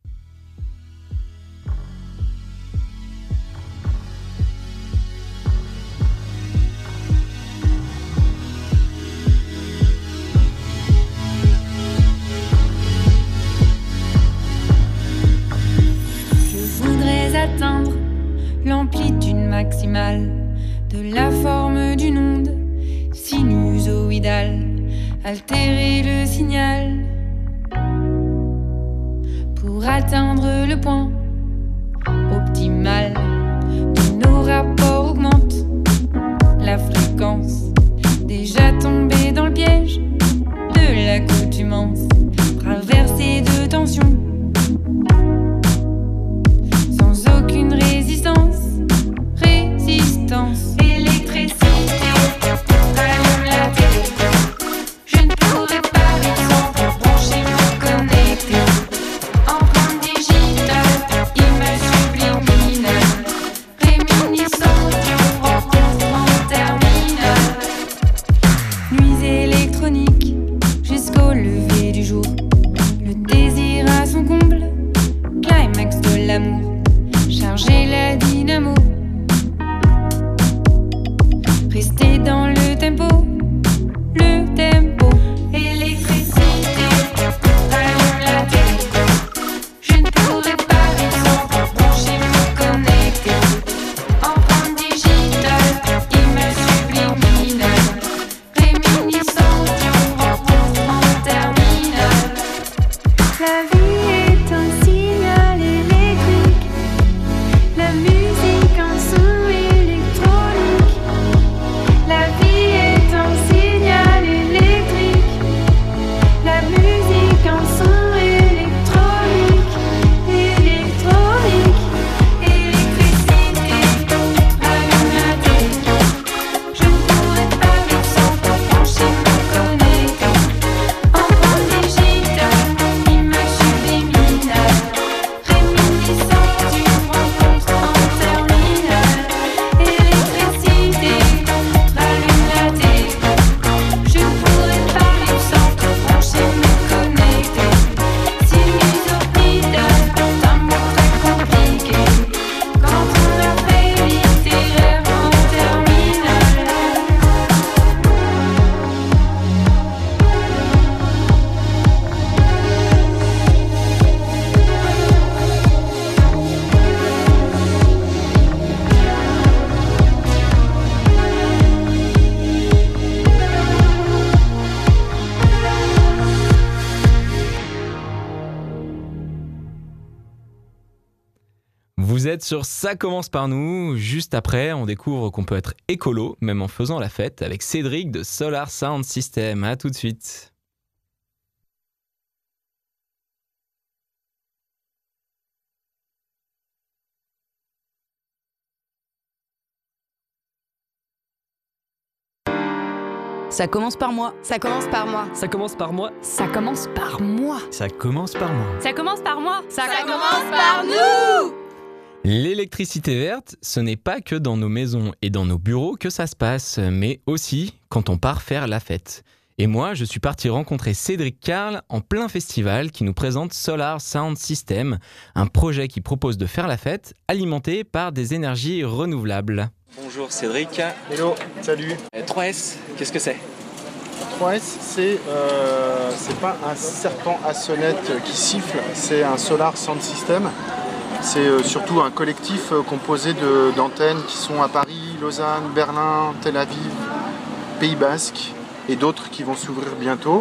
Atteindre l'amplitude maximale de la forme d'une onde sinusoïdale, altérer le signal pour atteindre le point optimal de nos rapports augmente la fréquence, déjà tombée dans le piège de l'accoutumance, traversée de tensions. Aucune résistance, résistance. Électricité, allume la télé. Je ne pourrais pas vivre sans brancher, me connecter. Empreinte digitale, image subliminale. Réminiscence d'une rencontre en terminale. Nuits électroniques jusqu'au lever du jour. Vous êtes sur Ça commence par nous. Juste après, on découvre qu'on peut être écolo, même en faisant la fête, avec Cédric de Solar Sound System. À tout de suite. Ça commence par moi. Ça commence par moi. Ça commence par moi. Ça commence par moi. Ça commence par moi. Ça commence par moi. Ça, Ça commence par nous. L'électricité verte, ce n'est pas que dans nos maisons et dans nos bureaux que ça se passe, mais aussi quand on part faire la fête. Et moi, je suis parti rencontrer Cédric Carl en plein festival qui nous présente Solar Sound System, un projet qui propose de faire la fête alimenté par des énergies renouvelables. Bonjour Cédric. Hello, salut. trois S, qu'est-ce que c'est? trois S, c'est euh, c'est pas un serpent à sonnette qui siffle, c'est un Solar Sound System. C'est euh, surtout un collectif euh, composé de, d'antennes qui sont à Paris, Lausanne, Berlin, Tel Aviv, Pays Basque et d'autres qui vont s'ouvrir bientôt.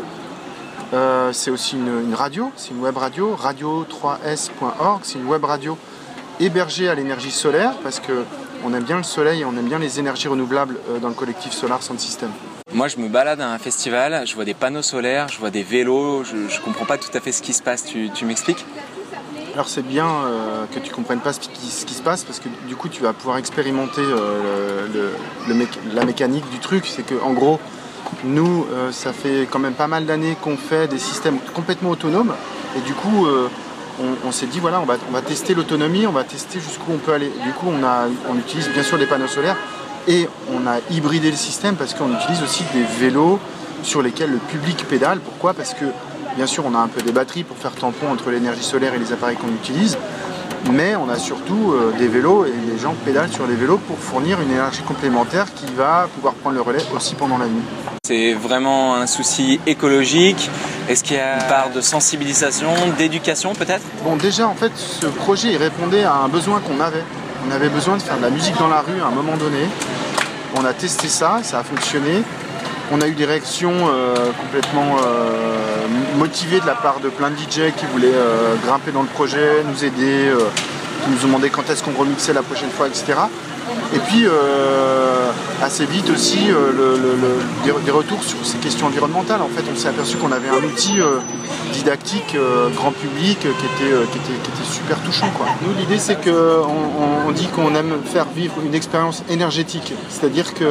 Euh, c'est aussi une, une radio, c'est une web radio, radio trois S point org, c'est une web radio hébergée à l'énergie solaire parce que on aime bien le soleil et on aime bien les énergies renouvelables euh, dans le collectif Solar Sound System. Moi je me balade à un festival, je vois des panneaux solaires, je vois des vélos, je ne comprends pas tout à fait ce qui se passe, tu, tu m'expliques? Alors c'est bien euh, que tu ne comprennes pas ce qui, ce qui se passe parce que du coup tu vas pouvoir expérimenter euh, le, le, le méca- la mécanique du truc. C'est qu'en gros, nous, euh, ça fait quand même pas mal d'années qu'on fait des systèmes complètement autonomes et du coup euh, on, on s'est dit voilà, on va, on va tester l'autonomie, on va tester jusqu'où on peut aller. Du coup on, a, on utilise bien sûr des panneaux solaires et on a hybridé le système parce qu'on utilise aussi des vélos sur lesquels le public pédale. Pourquoi? Parce que bien sûr, on a un peu des batteries pour faire tampon entre l'énergie solaire et les appareils qu'on utilise, mais on a surtout euh, des vélos et les gens pédalent sur les vélos pour fournir une énergie complémentaire qui va pouvoir prendre le relais aussi pendant la nuit. C'est vraiment un souci écologique. Est-ce qu'il y a une part de sensibilisation, d'éducation peut-être? Bon, déjà, en fait, ce projet il répondait à un besoin qu'on avait. On avait besoin de faire de la musique dans la rue à un moment donné. On a testé ça, ça a fonctionné. On a eu des réactions euh, complètement euh, motivées de la part de plein de D J qui voulaient euh, grimper dans le projet, nous aider, euh, qui nous demandaient quand est-ce qu'on remixait la prochaine fois, et cetera. Et puis euh, assez vite aussi euh, le, le, le, des, des retours sur ces questions environnementales. En fait, on s'est aperçu qu'on avait un outil euh, didactique euh, grand public euh, qui, était, euh, qui, était, qui était super touchant, quoi. Nous, l'idée c'est qu'on on, on dit qu'on aime faire vivre une expérience énergétique, c'est-à-dire que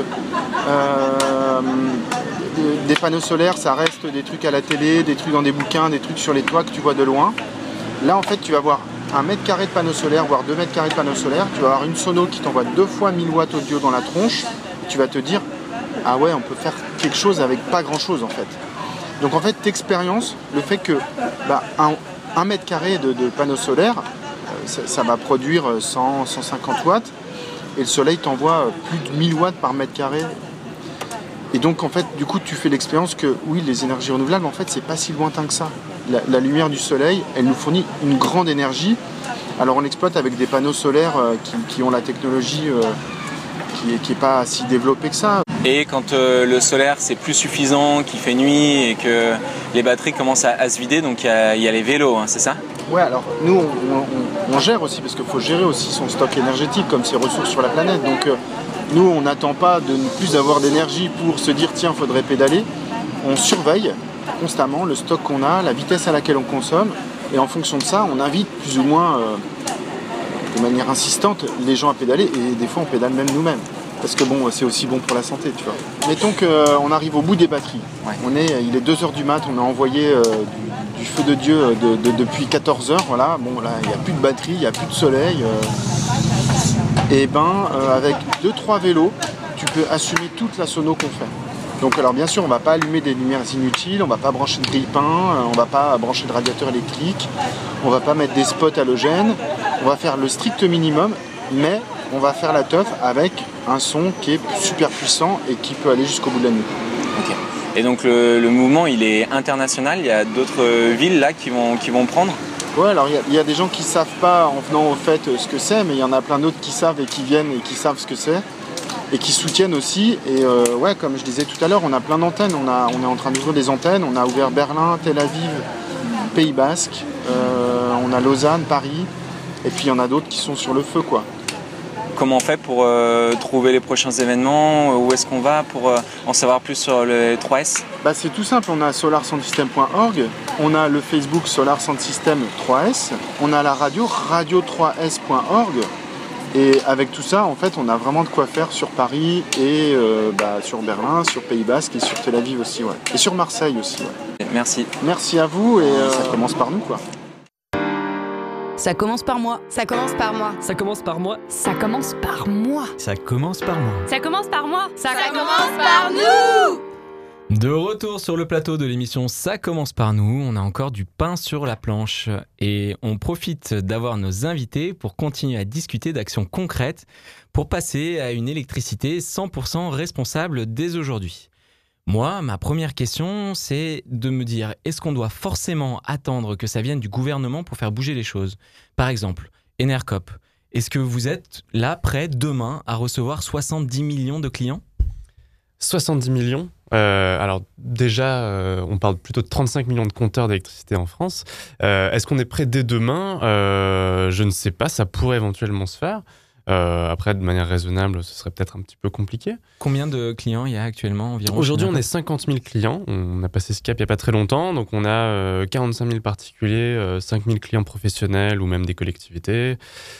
euh, des panneaux solaires, ça reste des trucs à la télé, des trucs dans des bouquins, des trucs sur les toits que tu vois de loin. Là, en fait, tu vas voir un mètre carré de panneau solaire, voire deux mètres carrés de panneau solaire. Tu vas avoir une sono qui t'envoie deux fois mille watts audio dans la tronche. Et tu vas te dire, ah ouais, on peut faire quelque chose avec pas grand-chose, en fait. Donc, en fait, t'expériences le fait que bah, un, un mètre carré de, de panneau solaire, euh, ça, ça va produire cent, cent cinquante watts. Et le soleil t'envoie plus de mille watts par mètre carré. Et donc, en fait, du coup, tu fais l'expérience que, oui, les énergies renouvelables, en fait, c'est pas si lointain que ça. La, la lumière du soleil, elle nous fournit une grande énergie. Alors, on l'exploite avec des panneaux solaires euh, qui, qui ont la technologie euh, qui n'est pas si développée que ça. Et quand euh, le solaire, c'est plus suffisant, qu'il fait nuit et que les batteries commencent à, à se vider, donc il y, y a les vélos, hein, c'est ça? Ouais, alors, nous, on, on, on gère aussi, parce qu'il faut gérer aussi son stock énergétique, comme ses ressources sur la planète. Donc, euh, nous, on n'attend pas de ne plus avoir d'énergie pour se dire tiens, il faudrait pédaler. On surveille constamment le stock qu'on a, la vitesse à laquelle on consomme, et en fonction de ça, on invite plus ou moins, euh, de manière insistante, les gens à pédaler, et des fois, on pédale même nous-mêmes. Parce que bon, c'est aussi bon pour la santé, tu vois. Mettons qu'on arrive au bout des batteries. Ouais. On est, il est deux heures du mat, on a envoyé euh, du, du feu de Dieu de, de, depuis quatorze heures, voilà. Bon, là, il n'y a plus de batterie, il n'y a plus de soleil. Euh, et ben, euh, avec deux trois vélos, tu peux assumer toute la sono qu'on fait. Donc alors bien sûr, on ne va pas allumer des lumières inutiles, on ne va pas brancher de grille-pain, on ne va pas brancher de radiateur électrique, on ne va pas mettre des spots halogènes, on va faire le strict minimum, mais on va faire la teuf avec un son qui est super puissant et qui peut aller jusqu'au bout de la nuit. Ok. Et donc le, le mouvement, il est international, il y a d'autres villes là qui vont, qui vont prendre? Ouais, alors il y, y a des gens qui ne savent pas en venant au fait ce que c'est, mais il y en a plein d'autres qui savent et qui viennent et qui savent ce que c'est. Et qui soutiennent aussi. Et euh, ouais, comme je disais tout à l'heure, on a plein d'antennes. On, a, on est en train d'ouvrir des antennes. On a ouvert Berlin, Tel Aviv, Pays Basque. Euh, on a Lausanne, Paris. Et puis il y en a d'autres qui sont sur le feu, quoi. Comment on fait pour euh, trouver les prochains événements? Où est-ce qu'on va pour euh, en savoir plus sur le trois S? Bah, c'est tout simple, on a solar sound system point org, on a le Facebook Solar Sound System trois S, on a la radio radio trois S point org. Et avec tout ça, en fait, on a vraiment de quoi faire sur Paris et euh, bah, sur Berlin, sur Pays Basque et sur Tel Aviv aussi, ouais. Et sur Marseille aussi, ouais. Merci. Merci à vous et euh, ça commence par nous, quoi. Ça commence par moi. Ça commence par moi. Ça commence par moi. Ça commence par moi. Ça commence par moi. Ça commence par moi. Ça, ça commence par nous. De retour sur le plateau de l'émission Ça commence par nous, on a encore du pain sur la planche et on profite d'avoir nos invités pour continuer à discuter d'actions concrètes pour passer à une électricité cent pour cent responsable dès aujourd'hui. Moi, ma première question, c'est de me dire, est-ce qu'on doit forcément attendre que ça vienne du gouvernement pour faire bouger les choses? Par exemple, Enercop, est-ce que vous êtes là, prêt, demain, à recevoir soixante-dix millions de clients? soixante-dix millions. Euh, alors déjà, euh, on parle plutôt de trente-cinq millions de compteurs d'électricité en France. Euh, est-ce qu'on est prêt dès demain? euh, Je ne sais pas, ça pourrait éventuellement se faire. Euh, après, de manière raisonnable, ce serait peut-être un petit peu compliqué. Combien de clients il y a actuellement environ? Aujourd'hui, on est cinquante mille clients. On a passé ce cap il n'y a pas très longtemps. Donc, on a euh, quarante-cinq mille particuliers, euh, cinq mille clients professionnels ou même des collectivités.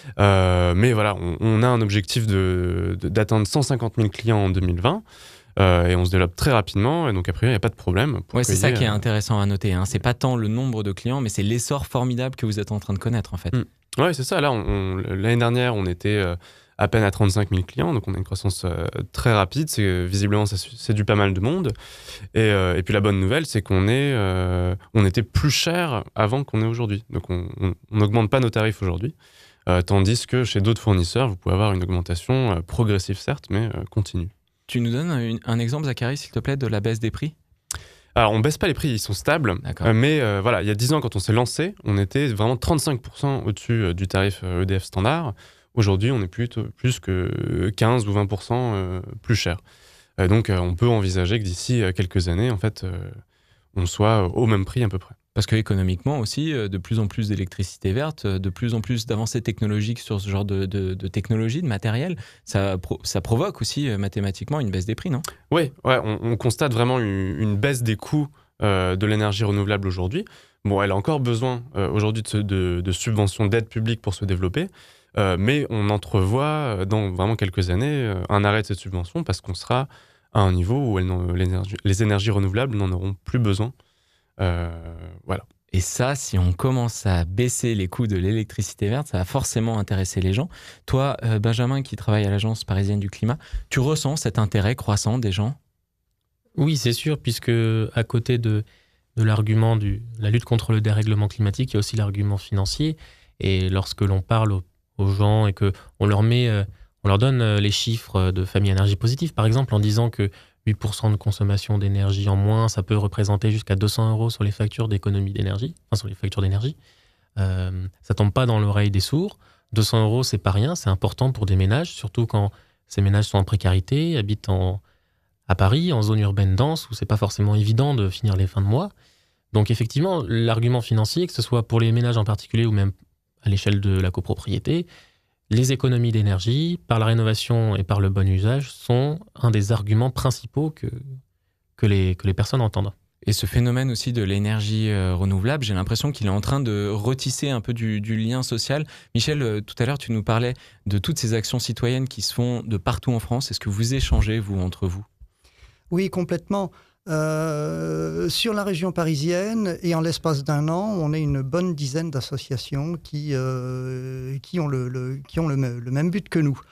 Euh, mais voilà, on, on a un objectif de, de, d'atteindre cent cinquante mille clients en deux mille vingt. Euh, et on se développe très rapidement, et donc après il n'y a pas de problème. Ouais, c'est ça qui est intéressant à noter. Hein. C'est pas tant le nombre de clients, mais c'est l'essor formidable que vous êtes en train de connaître en fait. Mmh. Oui, c'est ça. Là, on, on, l'année dernière, on était euh, à peine à trente-cinq mille clients, donc on a une croissance euh, très rapide. C'est, visiblement, ça séduit pas mal de monde. Et, euh, et puis la bonne nouvelle, c'est qu'on est, euh, on était plus cher avant qu'on est aujourd'hui. Donc on n'augmente pas nos tarifs aujourd'hui. Euh, tandis que chez d'autres fournisseurs, vous pouvez avoir une augmentation euh, progressive, certes, mais euh, continue. Tu nous donnes un, un exemple, Zachary, s'il te plaît, de la baisse des prix? Alors, on baisse pas les prix, ils sont stables. Euh, mais euh, voilà, il y a dix ans, quand on s'est lancé, on était vraiment trente-cinq pour cent au-dessus euh, du tarif euh, E D F standard. Aujourd'hui, on est plutôt, plus que quinze ou vingt pour cent euh, plus cher. Euh, donc, euh, on peut envisager que d'ici euh, quelques années, en fait, euh, on soit au même prix à peu près. Parce qu'économiquement aussi, de plus en plus d'électricité verte, de plus en plus d'avancées technologiques sur ce genre de, de, de technologie, de matériel, ça, pro, ça provoque aussi mathématiquement une baisse des prix, non? Oui, ouais, on, on constate vraiment une, une baisse des coûts euh, de l'énergie renouvelable aujourd'hui. Bon, elle a encore besoin euh, aujourd'hui de, de, de subventions, d'aides publiques pour se développer, euh, mais on entrevoit dans vraiment quelques années un arrêt de cette subvention parce qu'on sera à un niveau où elles l'énergie, les énergies renouvelables n'en auront plus besoin. Euh, voilà. Et ça, si on commence à baisser les coûts de l'électricité verte, ça va forcément intéresser les gens. Toi, euh, Benjamin, qui travaille à l'Agence parisienne du climat, tu ressens cet intérêt croissant des gens? Oui, c'est sûr, puisque à côté de, de l'argument de la lutte contre le dérèglement climatique, il y a aussi l'argument financier. Et lorsque l'on parle aux, aux gens et qu'on leur met, euh, on leur donne les chiffres de Famille Énergie Positive, par exemple, en disant que huit pour cent de consommation d'énergie en moins, ça peut représenter jusqu'à deux cents euros sur les factures d'économie d'énergie, enfin sur les factures d'énergie. Euh, ça tombe pas dans l'oreille des sourds. deux cents euros, c'est pas rien, c'est important pour des ménages, surtout quand ces ménages sont en précarité, habitent en, à Paris, en zone urbaine dense, où c'est pas forcément évident de finir les fins de mois. Donc effectivement, l'argument financier, que ce soit pour les ménages en particulier ou même à l'échelle de la copropriété, les économies d'énergie, par la rénovation et par le bon usage, sont un des arguments principaux que, que, les, que les personnes entendent. Et ce phénomène aussi de l'énergie euh, renouvelable, j'ai l'impression qu'il est en train de retisser un peu du, du lien social. Michel, euh, tout à l'heure, tu nous parlais de toutes ces actions citoyennes qui se font de partout en France. Est-ce que vous échangez, vous, entre vous? Oui, complètement. Euh, sur la région parisienne, et en l'espace d'un an, on est une bonne dizaine d'associations qui, euh, qui ont, le, le, qui ont le, le même but que nous.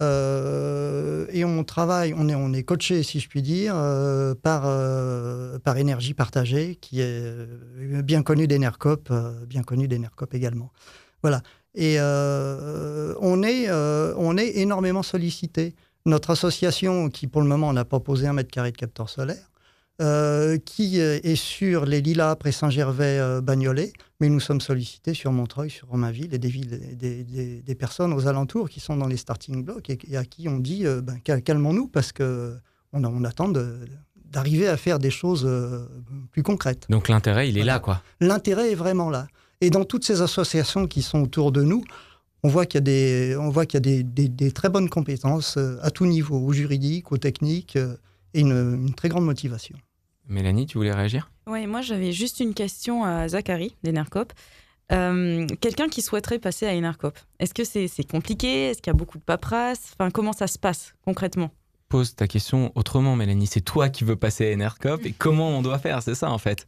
Euh, et on travaille, on est, on est coaché, si je puis dire, euh, par, euh, par Énergie Partagée, qui est bien connue d'Enercop, euh, bien connue d'Enercop également. Voilà. Et euh, on, est, euh, on est énormément sollicité. Notre association, qui pour le moment n'a pas posé un mètre carré de capteur solaire, Euh, qui est sur les Lilas près Saint-Gervais euh, Bagnolet, mais nous sommes sollicités sur Montreuil, sur Romainville et des villes, des, des, des personnes aux alentours qui sont dans les starting blocks et, et à qui on dit euh, ben, calmons-nous parce que on, on attend de, d'arriver à faire des choses euh, plus concrètes. Donc l'intérêt, il est là, quoi. L'intérêt est vraiment là. Et dans toutes ces associations qui sont autour de nous, on voit qu'il y a des, on voit qu'il y a des, des, des très bonnes compétences euh, à tout niveau, au juridique, au technique, euh, et une, une très grande motivation. Mélanie, tu voulais réagir ? Oui, moi j'avais juste une question à Zachary d'Enercop. Euh, quelqu'un qui souhaiterait passer à Enercop, est-ce que c'est, c'est compliqué ? Est-ce qu'il y a beaucoup de paperasse ? Enfin, comment ça se passe concrètement ? Pose ta question autrement, Mélanie. C'est toi qui veux passer à Enercop et comment on doit faire ? C'est ça en fait.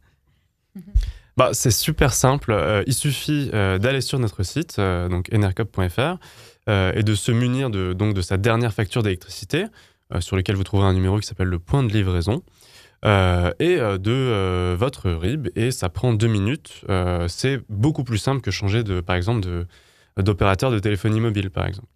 Bah, c'est super simple. Euh, il suffit euh, d'aller sur notre site, euh, donc enercop point f r, euh, et de se munir de, donc, de sa dernière facture d'électricité, euh, sur lequel vous trouverez un numéro qui s'appelle le point de livraison. Euh, et euh, de euh, votre R I B, et ça prend deux minutes. Euh, c'est beaucoup plus simple que changer de, par exemple, de, d'opérateur de téléphonie mobile, par exemple.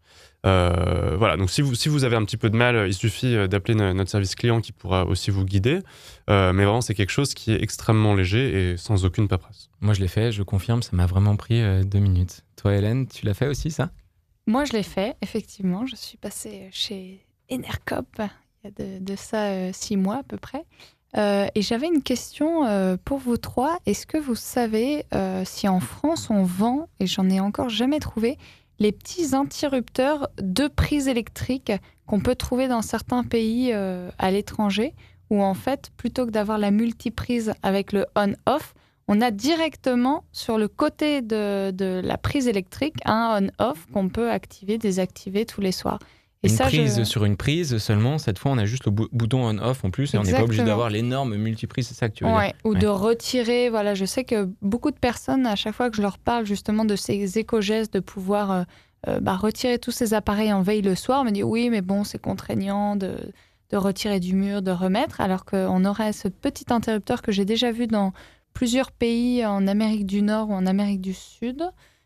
Euh, voilà, donc si vous, si vous avez un petit peu de mal, il suffit d'appeler no- notre service client qui pourra aussi vous guider. Euh, mais vraiment, c'est quelque chose qui est extrêmement léger et sans aucune paperasse. Moi, je l'ai fait, je confirme, ça m'a vraiment pris euh, deux minutes. Toi, Hélène, tu l'as fait aussi, ça ? Moi, je l'ai fait, effectivement. Je suis passée chez Enercop il y a de, de ça euh, six mois à peu près. Euh, et j'avais une question euh, pour vous trois. Est-ce que vous savez euh, si en France on vend, et j'en ai encore jamais trouvé, les petits interrupteurs de prise électrique qu'on peut trouver dans certains pays euh, à l'étranger, où en fait, plutôt que d'avoir la multiprise avec le on-off, on a directement sur le côté de, de la prise électrique un on-off qu'on peut activer, désactiver tous les soirs. Et une ça, prise je... sur une prise seulement, cette fois on a juste le bou- bouton on-off en plus et on n'est pas obligé d'avoir l'énorme multiprise, c'est ça que tu veux ouais, dire ? ou Ouais. de retirer, voilà, je sais que beaucoup de personnes, à chaque fois que je leur parle justement de ces éco-gestes, de pouvoir euh, euh, bah, retirer tous ces appareils en veille le soir, me disent oui mais bon c'est contraignant de, de retirer du mur, de remettre, alors qu'on aurait ce petit interrupteur que j'ai déjà vu dans plusieurs pays en Amérique du Nord ou en Amérique du Sud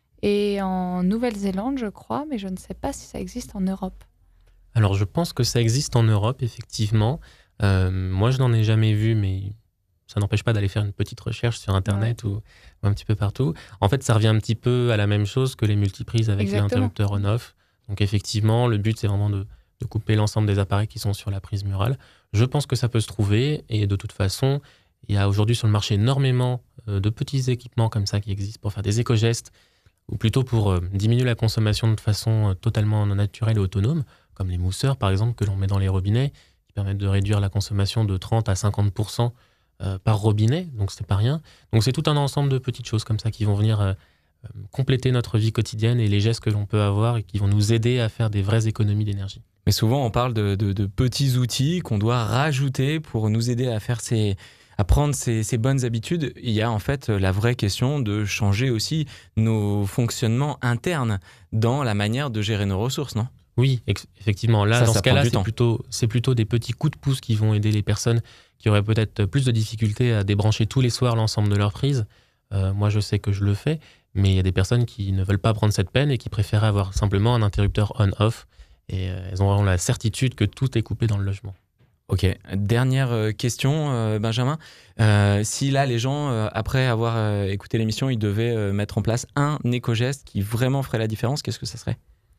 et en Nouvelle-Zélande je crois, mais je ne sais pas si ça existe en Europe. Alors, je pense que ça existe en Europe, effectivement. Euh, moi, je n'en ai jamais vu, mais ça n'empêche pas d'aller faire une petite recherche sur Internet ouais. ou, ou un petit peu partout. En fait, ça revient un petit peu à la même chose que les multiprises avec Exactement. l'interrupteur on-off. Donc, effectivement, le but, c'est vraiment de, de couper l'ensemble des appareils qui sont sur la prise murale. Je pense que ça peut se trouver. Et de toute façon, il y a aujourd'hui sur le marché énormément euh, de petits équipements comme ça qui existent pour faire des éco-gestes ou plutôt pour euh, diminuer la consommation de façon euh, totalement naturelle et autonome, comme les mousseurs, par exemple, que l'on met dans les robinets, qui permettent de réduire la consommation de trente à cinquante pour cent euh, par robinet, donc c'est pas rien. Donc c'est tout un ensemble de petites choses comme ça qui vont venir euh, compléter notre vie quotidienne et les gestes que l'on peut avoir et qui vont nous aider à faire des vraies économies d'énergie. Mais souvent, on parle de, de, de petits outils qu'on doit rajouter pour nous aider à faire ces... à prendre ces, ces bonnes habitudes. Il y a en fait la vraie question de changer aussi nos fonctionnements internes dans la manière de gérer nos ressources, non ? Oui, ex- effectivement. Là, ça, dans ça ce cas-là, du c'est plutôt, c'est plutôt des petits coups de pouce qui vont aider les personnes qui auraient peut-être plus de difficultés à débrancher tous les soirs l'ensemble de leur prise. Euh, moi, je sais que je le fais, mais il y a des personnes qui ne veulent pas prendre cette peine et qui préfèrent avoir simplement un interrupteur on-off. Et euh, elles ont vraiment la certitude que tout est coupé dans le logement. Ok, dernière question, euh, Benjamin. Euh, si là, les gens, euh, après avoir euh, écouté l'émission, ils devaient euh, mettre en place un éco-geste qui vraiment ferait la différence, qu'est-ce que ça serait ?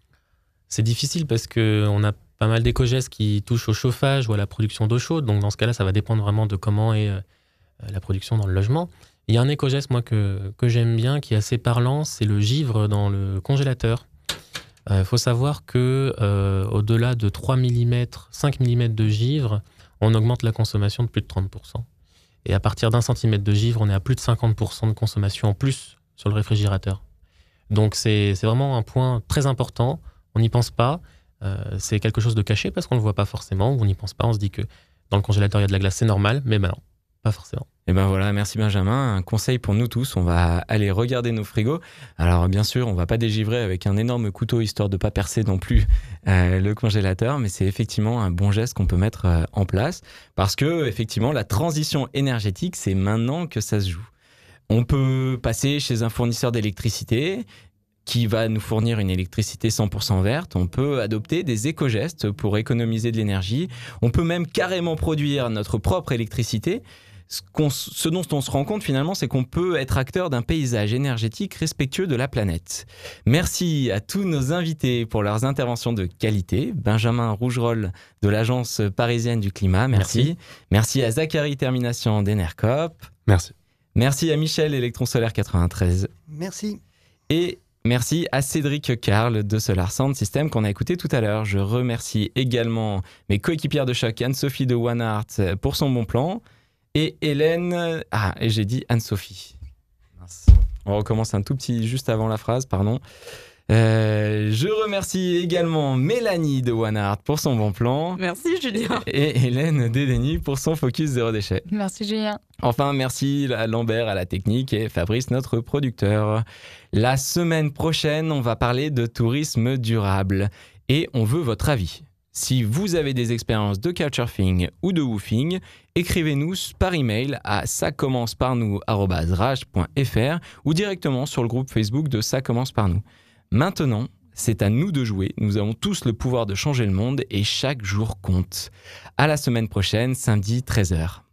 C'est difficile parce qu'on a pas mal d'éco-gestes qui touchent au chauffage ou à la production d'eau chaude. Donc dans ce cas-là, ça va dépendre vraiment de comment est euh, la production dans le logement. Il y a un éco-geste, moi, que, que j'aime bien, qui est assez parlant, c'est le givre dans le congélateur. Il euh, faut savoir que euh, au-delà de trois millimètres, cinq millimètres de givre, on augmente la consommation de plus de trente pour cent. Et à partir d'un centimètre de givre, on est à plus de cinquante pour cent de consommation en plus sur le réfrigérateur. Donc c'est, c'est vraiment un point très important. On n'y pense pas. Euh, c'est quelque chose de caché parce qu'on ne le voit pas forcément. On n'y pense pas. On se dit que dans le congélateur, il y a de la glace, c'est normal. Mais ben non, pas forcément. Et ben voilà, merci Benjamin. Un conseil pour nous tous, on va aller regarder nos frigos. Alors bien sûr, on va pas dégivrer avec un énorme couteau histoire de pas percer non plus euh, le congélateur, mais c'est effectivement un bon geste qu'on peut mettre euh, en place parce que effectivement, la transition énergétique, c'est maintenant que ça se joue. On peut passer chez un fournisseur d'électricité qui va nous fournir une électricité cent pour cent verte. On peut adopter des éco-gestes pour économiser de l'énergie. On peut même carrément produire notre propre électricité. Ce, qu'on, ce dont on se rend compte finalement, c'est qu'on peut être acteur d'un paysage énergétique respectueux de la planète. Merci à tous nos invités pour leurs interventions de qualité. Benjamin Rougerol de l'Agence parisienne du climat, merci. Merci, merci à Zachary Termination d'Enercop. Merci. Merci à Michel, Électron Solaire quatre-vingt-treize. Merci. Et Merci à Cédric Carl de Solar Sound System qu'on a écouté tout à l'heure. Je remercie également mes coéquipières de choc, Anne-Sophie de One Art pour son bon plan et Hélène... Ah, et j'ai dit Anne-Sophie. Mince. On recommence un tout petit juste avant la phrase, pardon. Euh, je remercie également Mélanie de One Art pour son bon plan. Merci Julien. Et Hélène Dédény pour son focus zéro déchet. Merci Julien. Enfin, merci à Lambert à la technique et Fabrice, notre producteur. La semaine prochaine, on va parler de tourisme durable et on veut votre avis. Si vous avez des expériences de couchsurfing ou de woofing, écrivez-nous par email à ça commence par nous arobase rage point f r ou directement sur le groupe Facebook de Ça commence par nous. Maintenant, c'est à nous de jouer. Nous avons tous le pouvoir de changer le monde et chaque jour compte. À la semaine prochaine, samedi treize heures.